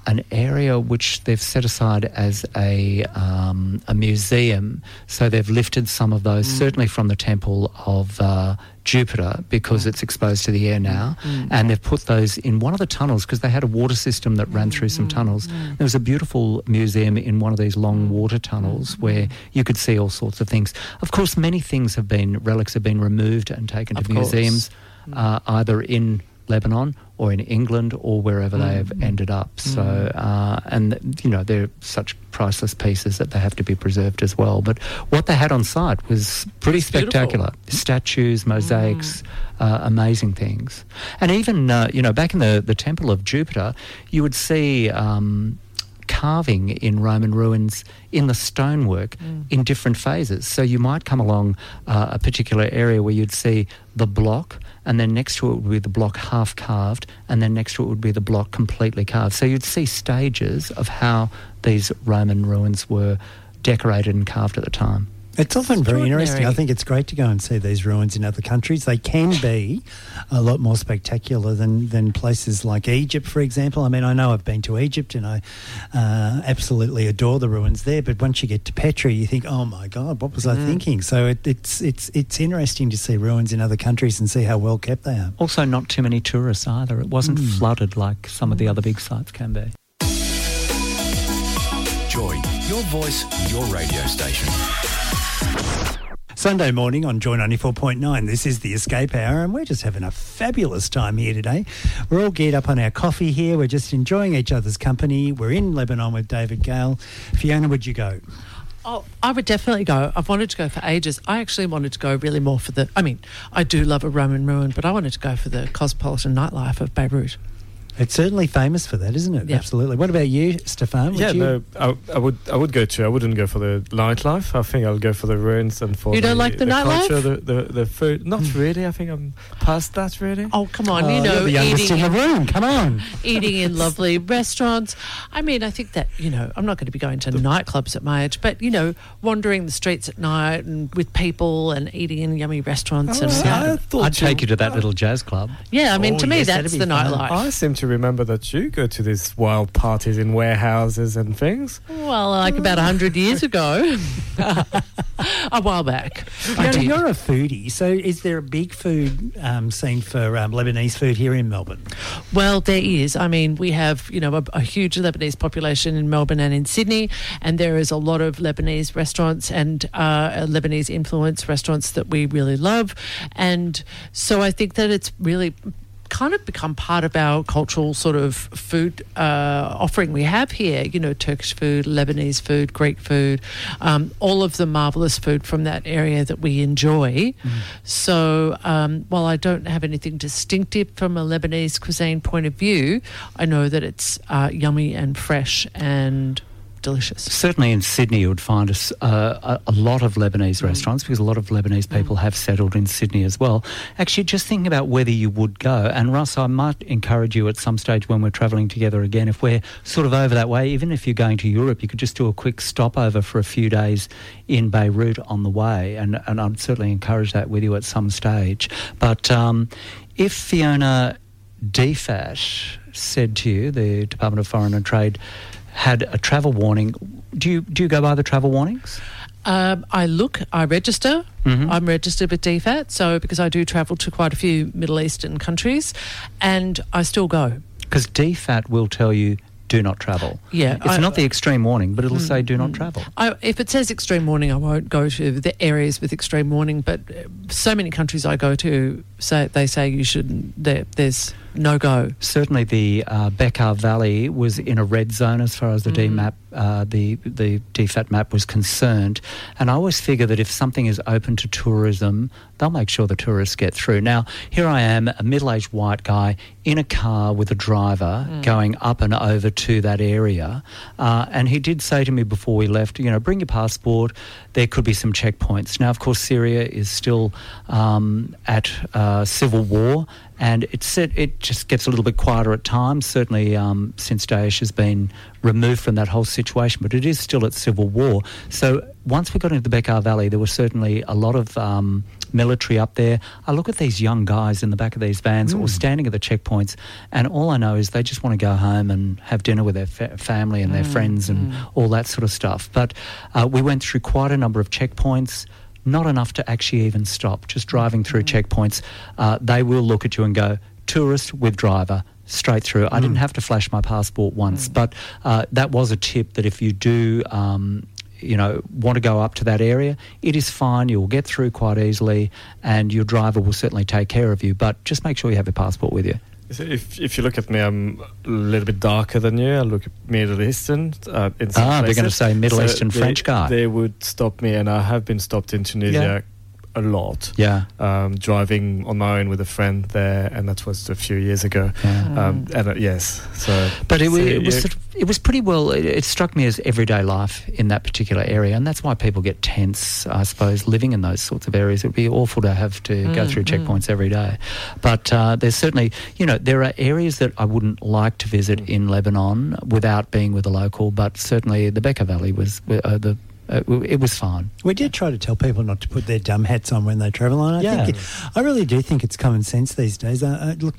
F: an area which they've set aside as a um, a museum. So they've lifted some of those, mm. certainly from the temple of uh, Jupiter, because mm. it's exposed to the air now, mm. and they've put those in one of the tunnels because they had a water system that ran through some tunnels. Mm. There was a beautiful museum in one of these long water tunnels mm. where you could see all sorts of things. Of course, many things have been, relics have been removed and taken to
D: of
F: museums, uh, either in Lebanon or in England or wherever mm. they have ended up. Mm. So, uh, and, you know, they're such priceless pieces that they have to be preserved as well. But what they had on site was pretty it's spectacular. Beautiful. Statues, mosaics, mm. uh, amazing things. And even, uh, you know, back in the, the Temple of Jupiter, you would see Um, carving in Roman ruins in the stonework mm. in different phases. So you might come along uh, a particular area where you'd see the block, and then next to it would be the block half carved, and then next to it would be the block completely carved. So you'd see stages of how these Roman ruins were decorated and carved at the time.
C: It's often very interesting. I think it's great to go and see these ruins in other countries. They can be a lot more spectacular than, than places like Egypt, for example. I mean, I know I've been to Egypt and I uh, absolutely adore the ruins there, but once you get to Petra, you think, oh my God, what was mm. I thinking? So it, it's it's it's interesting to see ruins in other countries and see how well kept they are.
F: Also, not too many tourists either. It wasn't mm. flooded like some of the other big sites can be.
G: Joy, your voice, your radio station.
C: Sunday morning on Joy ninety-four point nine. This is the Escape Hour, and we're just having a fabulous time here today. We're all geared up on our coffee here. We're just enjoying each other's company. We're in Lebanon with David Gale. Fiona, would you go?
D: Oh, I would definitely go. I've wanted to go for ages. I actually wanted to go really more for the... I mean, I do love a Roman ruin, but I wanted to go for the cosmopolitan nightlife of Beirut.
C: It's certainly famous for that, isn't it?
D: Yeah.
C: Absolutely. What about you, Stefan? Would
E: yeah,
C: you...
E: no, I, I would I would go too. I wouldn't go for the nightlife. I think I'll go for the ruins and for
D: you
E: the,
D: don't like the,
E: the
D: nightlife?
E: culture, the, the, the food. Not really. I think I'm past that, really.
D: Oh, come on.
C: Oh,
D: you know,
C: you're the youngest
D: eating
C: in the room. Come on.
D: Eating in lovely restaurants. I mean, I think that, you know, I'm not going to be going to the, nightclubs at my age, but, you know, wandering the streets at night and with people and eating in yummy restaurants.
E: Oh,
D: and
E: I
D: yeah.
E: thought
F: I'd take you to that little jazz club.
D: Yeah, I mean,
C: Oh,
D: to me,
C: yes,
D: that's
C: that'd
D: the
C: be fun.
D: nightlife.
E: I seem to remember that you go to these wild parties in warehouses and things.
D: Well, like about one hundred years ago. A while back. I
C: Fiona,
D: did.
C: you're a foodie, so is there a big food um, scene for um, Lebanese food here in Melbourne?
D: Well, there is. I mean, we have, you know, a, a huge Lebanese population in Melbourne and in Sydney, and there is a lot of Lebanese restaurants and uh, Lebanese influence restaurants that we really love. And so I think that it's really kind of become part of our cultural sort of food uh, offering we have here, you know, Turkish food, Lebanese food, Greek food, um, all of the marvellous food from that area that we enjoy. Mm. So um, while I don't have anything distinctive from a Lebanese cuisine point of view, I know that it's uh, yummy and fresh and delicious.
F: Certainly in Sydney you would find a, uh, a lot of Lebanese mm. restaurants, because a lot of Lebanese people mm. have settled in Sydney as well. Actually, just thinking about whether you would go, and Russ, I might encourage you at some stage when we're travelling together again, if we're sort of over that way, even if you're going to Europe, you could just do a quick stopover for a few days in Beirut on the way, and, and I'd certainly encourage that with you at some stage. But um, if Fiona D F A T said to you, the Department of Foreign and Trade, had a travel warning, do you do you go by the travel warnings?
D: Um, I look, I register. Mm-hmm. I'm registered with D F A T, so because I do travel to quite a few Middle Eastern countries, and I still go.
F: Because D F A T will tell you do not travel.
D: Yeah,
F: it's
D: I,
F: not the extreme warning, but it'll mm, say do not
D: mm.
F: travel.
D: I, if it says extreme warning, I won't go to the areas with extreme warning. But so many countries I go to say they say you shouldn't. There, there's no go.
F: Certainly, the uh, Bekaa Valley was in a red zone as far as the mm. D map, uh, the the D F A T map was concerned. And I always figure that if something is open to tourism, they'll make sure the tourists get through. Now, here I am, a middle-aged white guy in a car with a driver mm. going up and over to that area. Uh, and he did say to me before we left, you know, bring your passport. There could be some checkpoints. Now, of course, Syria is still um, at uh, uh, civil war, and it's, it, it just gets a little bit quieter at times, certainly um, since Daesh has been removed from that whole situation, but it is still at civil war. So once we got into the Bekaa Valley, there was certainly a lot of um, military up there. I look at these young guys in the back of these vans mm. or standing at the checkpoints, and all I know is they just want to go home and have dinner with their fa- family and their mm. friends and mm. all that sort of stuff. But uh, we went through quite a number of checkpoints, not enough to actually even stop, just driving through mm. checkpoints. Uh, they will look at you and go, tourist with driver, straight through. I mm. didn't have to flash my passport once, mm. but uh, that was a tip that if you do... Um, you know, want to go up to that area, it is fine. You'll get through quite easily and your driver will certainly take care of you, but just make sure you have your passport with you.
E: If if you look at me, I'm a little bit darker than you. I look Middle Eastern. Uh, in some
F: ah,
E: places.
F: they're going to say Middle
E: so
F: Eastern
E: they,
F: French guy.
E: They would stop me, and I have been stopped in Tunisia yeah. a lot.
F: Yeah.
E: Um, driving on my own with a friend there, and that was a few years ago.
F: Yeah.
E: Um, and uh, yes, so.
F: But it,
E: so
F: it was
E: yeah.
F: sort of, it was pretty well. It, it struck me as everyday life in that particular area, and that's why people get tense. I suppose living in those sorts of areas, it would be awful to have to mm, go through checkpoints mm. every day. But uh, there's certainly, you know, there are areas that I wouldn't like to visit mm. in Lebanon without being with a local. But certainly the Bekaa Valley was uh, the. Uh, it was fine.
C: We did try to tell people not to put their dumb hats on when they travel on. I
F: yeah.
C: think it, I really do think it's common sense these days. I, I, look,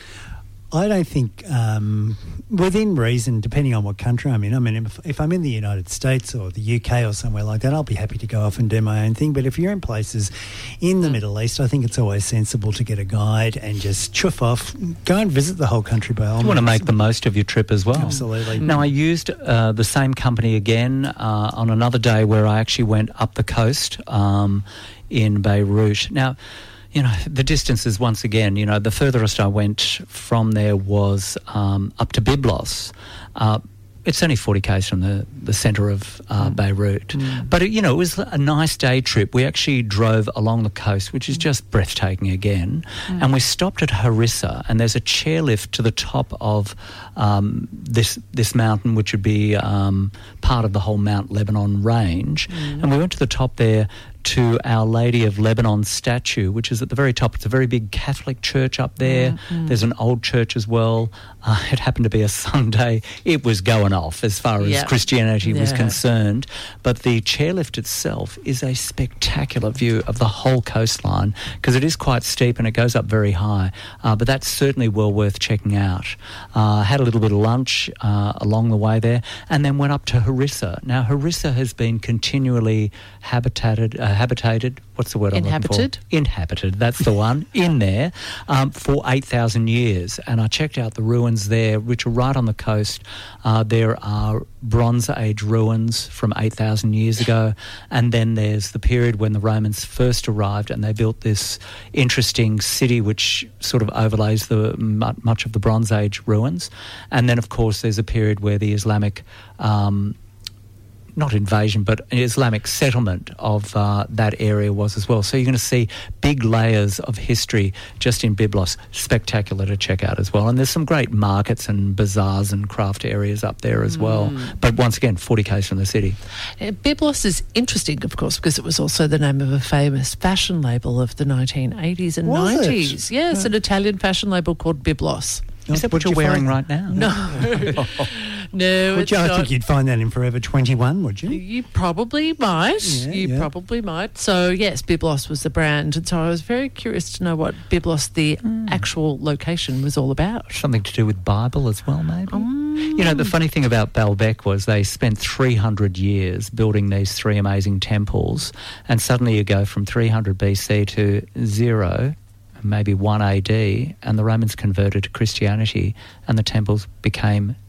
C: I don't think, um, within reason, depending on what country I'm in, I mean, if, if I'm in the United States or the U K or somewhere like that, I'll be happy to go off and do my own thing. But if you're in places in the Middle East, I think it's always sensible to get a guide and just chuff off, go and visit the whole country by all means.
F: You want to make the most of your trip as well.
C: Absolutely.
F: Now, I used uh, the same company again uh, on another day where I actually went up the coast um, in Beirut. Now, you know, the distances, once again, you know, the furthest I went from there was um, up to Byblos. Uh, it's only forty kays from the, the centre of uh, mm. Beirut. Mm. But, it, you know, it was a nice day trip. We actually drove along the coast, which is just breathtaking again. Mm. And we stopped at Harissa, and there's a chairlift to the top of um, this this mountain, which would be um, part of the whole Mount Lebanon range. Mm. And we went to the top there to Our Lady of Lebanon statue, which is at the very top. It's a very big Catholic church up there. Mm-hmm. There's an old church as well. Uh, it happened to be a Sunday. It was going off as far as
D: yep.
F: Christianity
D: yeah.
F: was concerned. But the chairlift itself is a spectacular view of the whole coastline because it is quite steep and it goes up very high. Uh, but that's certainly well worth checking out. Uh, had a little bit of lunch uh, along the way there and then went up to Harissa. Now, Harissa has been continually habitated, uh, habitated, what's the word I'm looking for?
D: Inhabited.
F: Inhabited, that's the one, in there um, for eight thousand years. And I checked out the ruins there, which are right on the coast. Uh, there are Bronze Age ruins from eight thousand years ago. And then there's the period when the Romans first arrived and they built this interesting city which sort of overlays the much of the Bronze Age ruins. And then, of course, there's a period where the Islamic um, not invasion, but an Islamic settlement of uh, that area was as well. So you're going to see big layers of history just in Byblos. Spectacular to check out as well. And there's some great markets and bazaars and craft areas up there as well.
D: Mm.
F: But once again, forty kays from the city.
D: Uh, Byblos is interesting, of course, because it was also the name of a famous fashion label of the nineteen eighties and
C: Was
D: nineties.
C: it?
D: Yes,
C: Yeah.
D: an Italian fashion label called Byblos.
F: Is that what
C: Would
F: you're
C: you
F: wearing
C: find-
F: right now?
D: No. No,
C: Would
D: it's
C: you, I
D: not.
C: think you'd find that in Forever twenty-one, would you?
D: You probably might.
C: Yeah,
D: you
C: yeah.
D: probably might. So, yes, Byblos was the brand. And so I was very curious to know what Byblos, the
C: Hmm.
D: actual location, was all about.
F: Something to do with Bible as well, maybe? You know, the funny thing about Baalbek was they spent three hundred years building these three amazing temples, and suddenly you go from three hundred B C to zero, maybe one A D, and the Romans converted to Christianity, and the temples became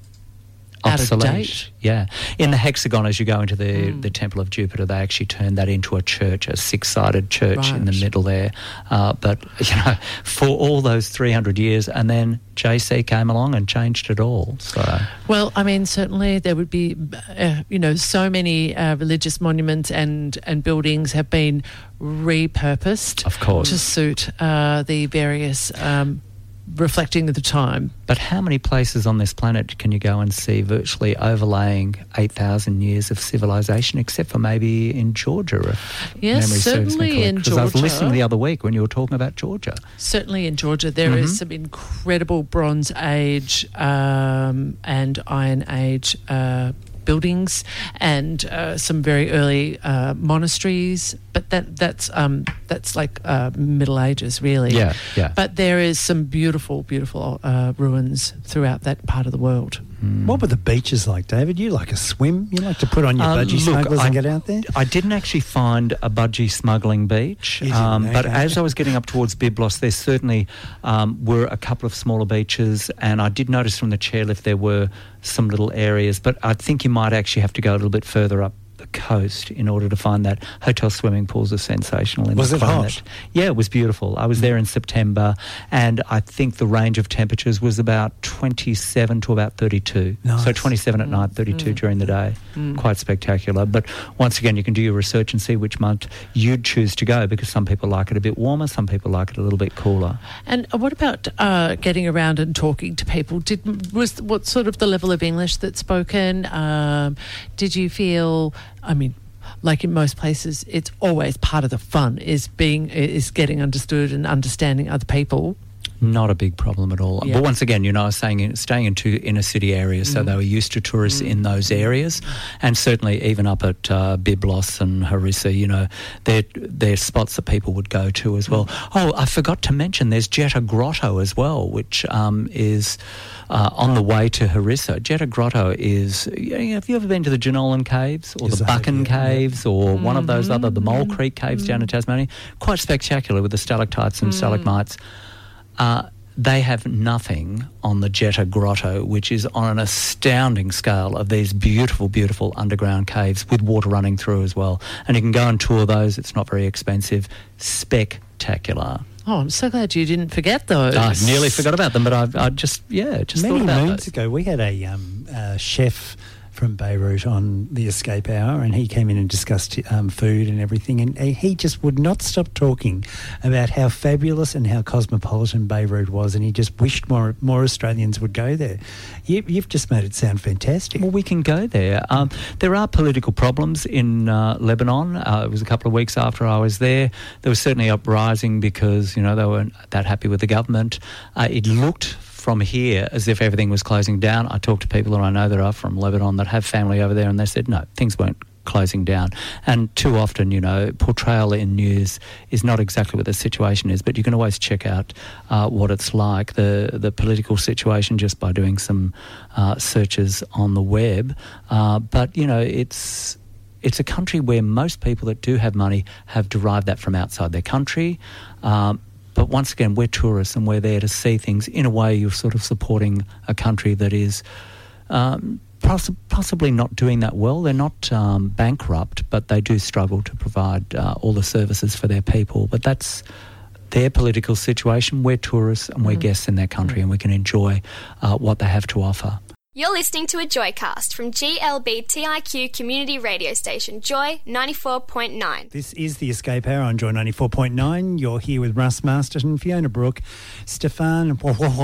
D: Out of
F: obsolete.
D: date.
F: Yeah. In the hexagon, as you go into the,
D: Mm.
F: the Temple of Jupiter, they actually turned that into a church, a six-sided church in the
D: Right.
F: middle there. Uh, but, you know, for all those three hundred years, and then J C came along and changed it all. So,
D: Well, I mean, certainly there would be, uh, you know, so many uh, religious monuments and, and buildings have been repurposed
F: Of course.
D: to suit uh, the various um, reflecting the time.
F: But how many places on this planet can you go and see virtually overlaying eight thousand years of civilization, except for maybe in Georgia? If
D: Yes,
F: memory serves me
D: certainly
F: correct?
D: in
F: 'Cause I was
D: Georgia.
F: listening the other week when you were talking about Georgia.
D: Certainly in Georgia, there
F: Mm-hmm.
D: is some incredible Bronze Age um, and Iron Age uh, buildings, and uh, some very early uh, monasteries. But that that's um, that's like uh, Middle Ages, really.
F: Yeah, yeah.
D: But there is some beautiful, beautiful uh, ruins throughout that part of the world.
C: What were the beaches like, David? You like a swim? You like to put on your
F: Uh,
C: budgie
F: look,
C: smugglers
F: I-
C: and get out there?
F: I didn't actually find a budgie smuggling beach,
C: You didn't,
F: um, but
C: okay.
F: as I was getting up towards Byblos, there certainly um, were a couple of smaller beaches, and I did notice from the chairlift there were some little areas, but I think you might actually have to go a little bit further up the coast in order to find that. Hotel swimming pools are sensational in
C: Was
F: the
C: it
F: climate.
C: hot?
F: Yeah, it was beautiful. I was there in September, and I think the range of temperatures was about twenty-seven to about thirty-two.
C: Nice.
F: So twenty-seven at night, thirty-two during the day. Quite spectacular. But once again, you can do your research and see which month you'd choose to go, because some people like it a bit warmer, some people like it a little bit cooler.
D: And what about uh, getting around and talking to people? Did was what sort of the level of English that's spoken? Um, did you feel? I mean, like in most places, it's always part of the fun is being is getting understood and understanding other people.
F: Not a big problem at all.
D: Yeah.
F: But once again, you know, I was saying in, staying in two inner city areas, so they were used to tourists in those areas, and certainly even up at uh, Byblos and Harissa, you know, they're, they're spots that people would go to as well. Oh, I forgot to mention there's Jetta Grotto as well, which um, is uh, on the way to Harissa. Jetta Grotto is, you know, have you ever been to the Jenolan Caves or
C: Yes,
F: the
C: I have,
F: Buchan
C: yeah, yeah.
F: Caves or one of those other, the Mole Creek Caves down in Tasmania? Quite spectacular with the stalactites and stalagmites. Uh, they have nothing on the Jetta Grotto, which is on an astounding scale of these beautiful, beautiful underground caves with water running through as well. And you can go and tour those. It's not very expensive. Spectacular.
D: Oh, I'm so glad you didn't forget those.
F: I nearly forgot about them, but I, I just, yeah, just
C: Many
F: thought about
C: moons
F: those.
C: ago, we had a um, uh, chef from Beirut on the Escape Hour, and he came in and discussed um, food and everything, and he just would not stop talking about how fabulous and how cosmopolitan Beirut was, and he just wished more more Australians would go there. You, you've just made it sound fantastic.
F: Well, we can go there. Um, there are political problems in uh, Lebanon. Uh, it was a couple of weeks after I was there. There was certainly uprising because, you know, they weren't that happy with the government. Uh, it looked from here as if everything was closing down. I talked to people that I know that are from Lebanon that have family over there, and they said, no, things weren't closing down. And too often, you know, portrayal in news is not exactly what the situation is, but you can always check out uh, what it's like, the, the political situation, just by doing some uh, searches on the web. Uh, but, you know, it's... It's a country where most people that do have money have derived that from outside their country. Um, But once again, we're tourists and we're there to see things. In a way, you're sort of supporting a country that is um, poss- possibly not doing that well. They're not um, bankrupt, but they do struggle to provide uh, all the services for their people. But that's their political situation. We're tourists and we're guests in their country, and we can enjoy uh, what they have to offer.
H: You're listening to a Joycast from G L B T I Q community radio station Joy ninety-four point nine.
C: This is the Escape Hour on Joy ninety-four point nine. You're here with Russ Masterton, Fiona Brooke, Stefan,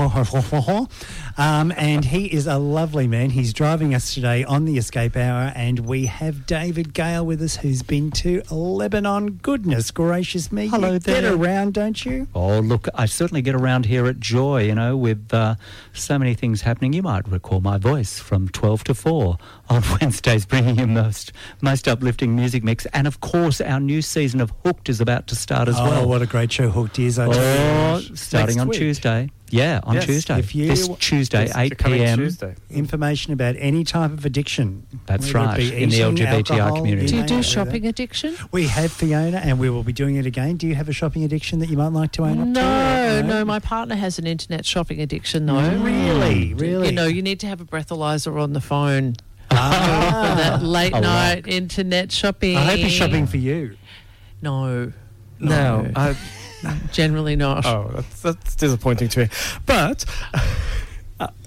C: um, and he is a lovely man. He's driving us today on the Escape Hour, and we have David Gale with us, who's been to Lebanon. Goodness gracious me.
F: Hello
C: you
F: there.
C: Get around, don't you?
F: Oh, look, I certainly get around here at Joy, you know, with uh, so many things happening. You might recall my voice from twelve to four on Wednesdays, bringing you most most uplifting music mix. And, of course, our new season of Hooked is about to start as
C: oh,
F: well.
C: what a great show Hooked is. I tell
F: Oh,
C: you.
F: starting
C: Next
F: on
C: week.
F: Tuesday. Yeah, on
E: Yes,
F: Tuesday.
C: if you-
F: this Tuesday,
E: Yes,
F: eight
E: coming
F: p.m.
E: Tuesday.
C: Information about any type of addiction.
F: That's
C: whether it
F: right,
C: be
F: in the
C: eating,
F: L G B T I
C: alcohol,
F: community.
D: Do you
C: name
D: do
C: it,
D: shopping addiction?
C: We have Fiona, and we will be doing it again. Do you have a shopping addiction that you might like to own up
D: No,
C: to?
D: no, my partner has an internet shopping addiction, though.
C: Really? Really?
D: You know, you need to have a breathalyzer on the phone.
C: Ah.
D: For that late
F: A lot.
D: night internet shopping.
C: I hope he's shopping for you.
D: No.
E: No,
D: No.
E: I,
D: Generally not.
E: oh, that's, that's disappointing to me. But uh,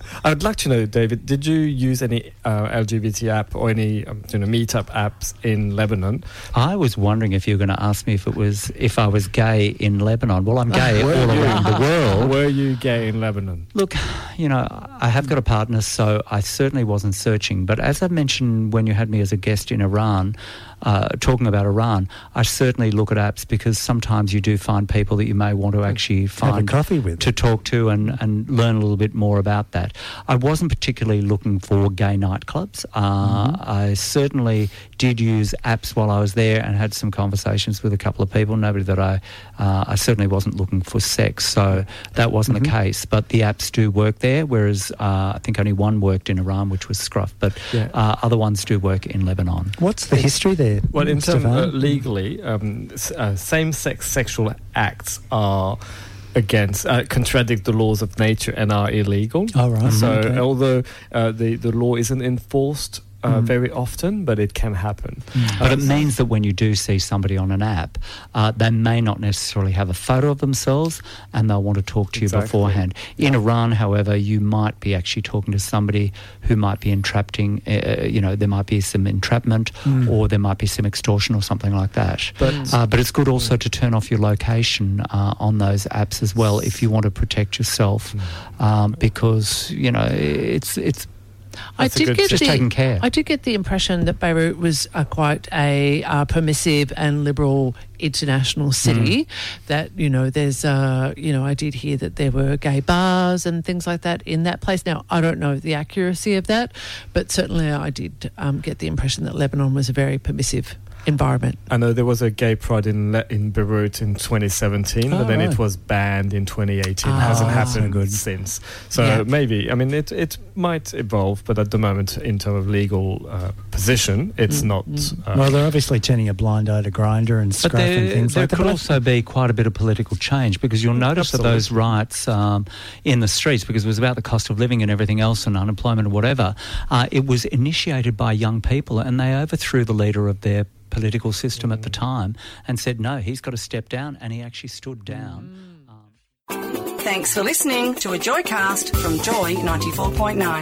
E: I would like to know, David, did you use any uh, L G B T app or any um, you know meetup apps in Lebanon?
F: I was wondering if you were going to ask me if it was if I was gay in Lebanon. Well, I'm gay all around the world.
E: Were you gay in Lebanon?
F: Look, you know, I have got a partner, so I certainly wasn't searching. But as I mentioned when you had me as a guest in Iran, uh, talking about Iran, I certainly look at apps because sometimes you do find people that you may want to actually find
C: Have a coffee with.
F: to talk to and, and learn a little bit more about that. I wasn't particularly looking for gay nightclubs. Uh, mm-hmm. I certainly did use apps while I was there and had some conversations with a couple of people. Nobody that I, uh, I certainly wasn't looking for sex, so that wasn't mm-hmm. the case. But the apps do work there, whereas uh, I think only one worked in Iran, which was Scruff. But
E: yeah.
F: uh, other ones do work in Lebanon.
C: What's the history there?
E: Well, in terms
C: Stefan?
E: uh, legally, um, uh, same-sex sexual acts are against uh, contradict the laws of nature and are illegal.
C: Oh, right.
E: So
C: Okay.
E: although uh, the the law isn't enforced uh, mm. very often, but it can happen.
F: Mm. But it means that when you do see somebody on an app, uh, they may not necessarily have a photo of themselves and they'll want to talk to you
E: exactly.
F: beforehand. In Iran, however, you might be actually talking to somebody who might be entrapping, uh, you know, there might be some entrapment mm. or there might be some extortion or something like that. But, uh, but it's good also to turn off your location uh, on those apps as well if you want to protect yourself mm. um, because, you know, it's it's
D: I did get
F: just
D: the,
F: taking care.
D: I did get the impression that Beirut was uh, quite a uh, permissive and liberal international city. Mm. That you know, there's, uh, you know, I did hear that there were gay bars and things like that in that place. Now, I don't know the accuracy of that, but certainly I did um, get the impression that Lebanon was a very permissive environment.
E: I know there was a gay pride in Le- in Beirut in twenty seventeen,
C: oh,
E: but then
C: right.
E: it was banned in twenty eighteen.
D: Oh,
E: It hasn't happened
C: so good.
E: since. So
D: yeah.
E: maybe, I mean, it it might evolve, but at the moment, in terms of legal uh, position, it's
D: Mm,
E: not.
D: mm.
E: Uh,
C: Well, they're obviously turning a blind eye to Grindr and
F: But
C: Scruff
F: there,
C: and things
F: there
C: like that.
F: could
C: But I-
F: also be quite a bit of political change because you'll notice that those riots um, in the streets, because it was about the cost of living and everything else and unemployment or whatever, uh, it was initiated by young people and they overthrew the leader of their political system mm. at the time and said, no, he's got to step down, and he actually stood down.
D: Mm.
I: Um, Thanks for listening to a Joycast from Joy ninety-four point nine.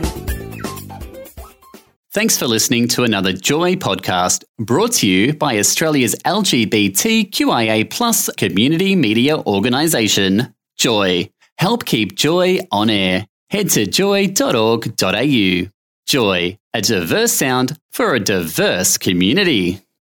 J: Thanks for listening to another Joy podcast brought to you by Australia's L G B T Q I A plus community media organisation, Joy. Help keep Joy on air. Head to joy dot org dot a u. Joy, a diverse sound for a diverse community.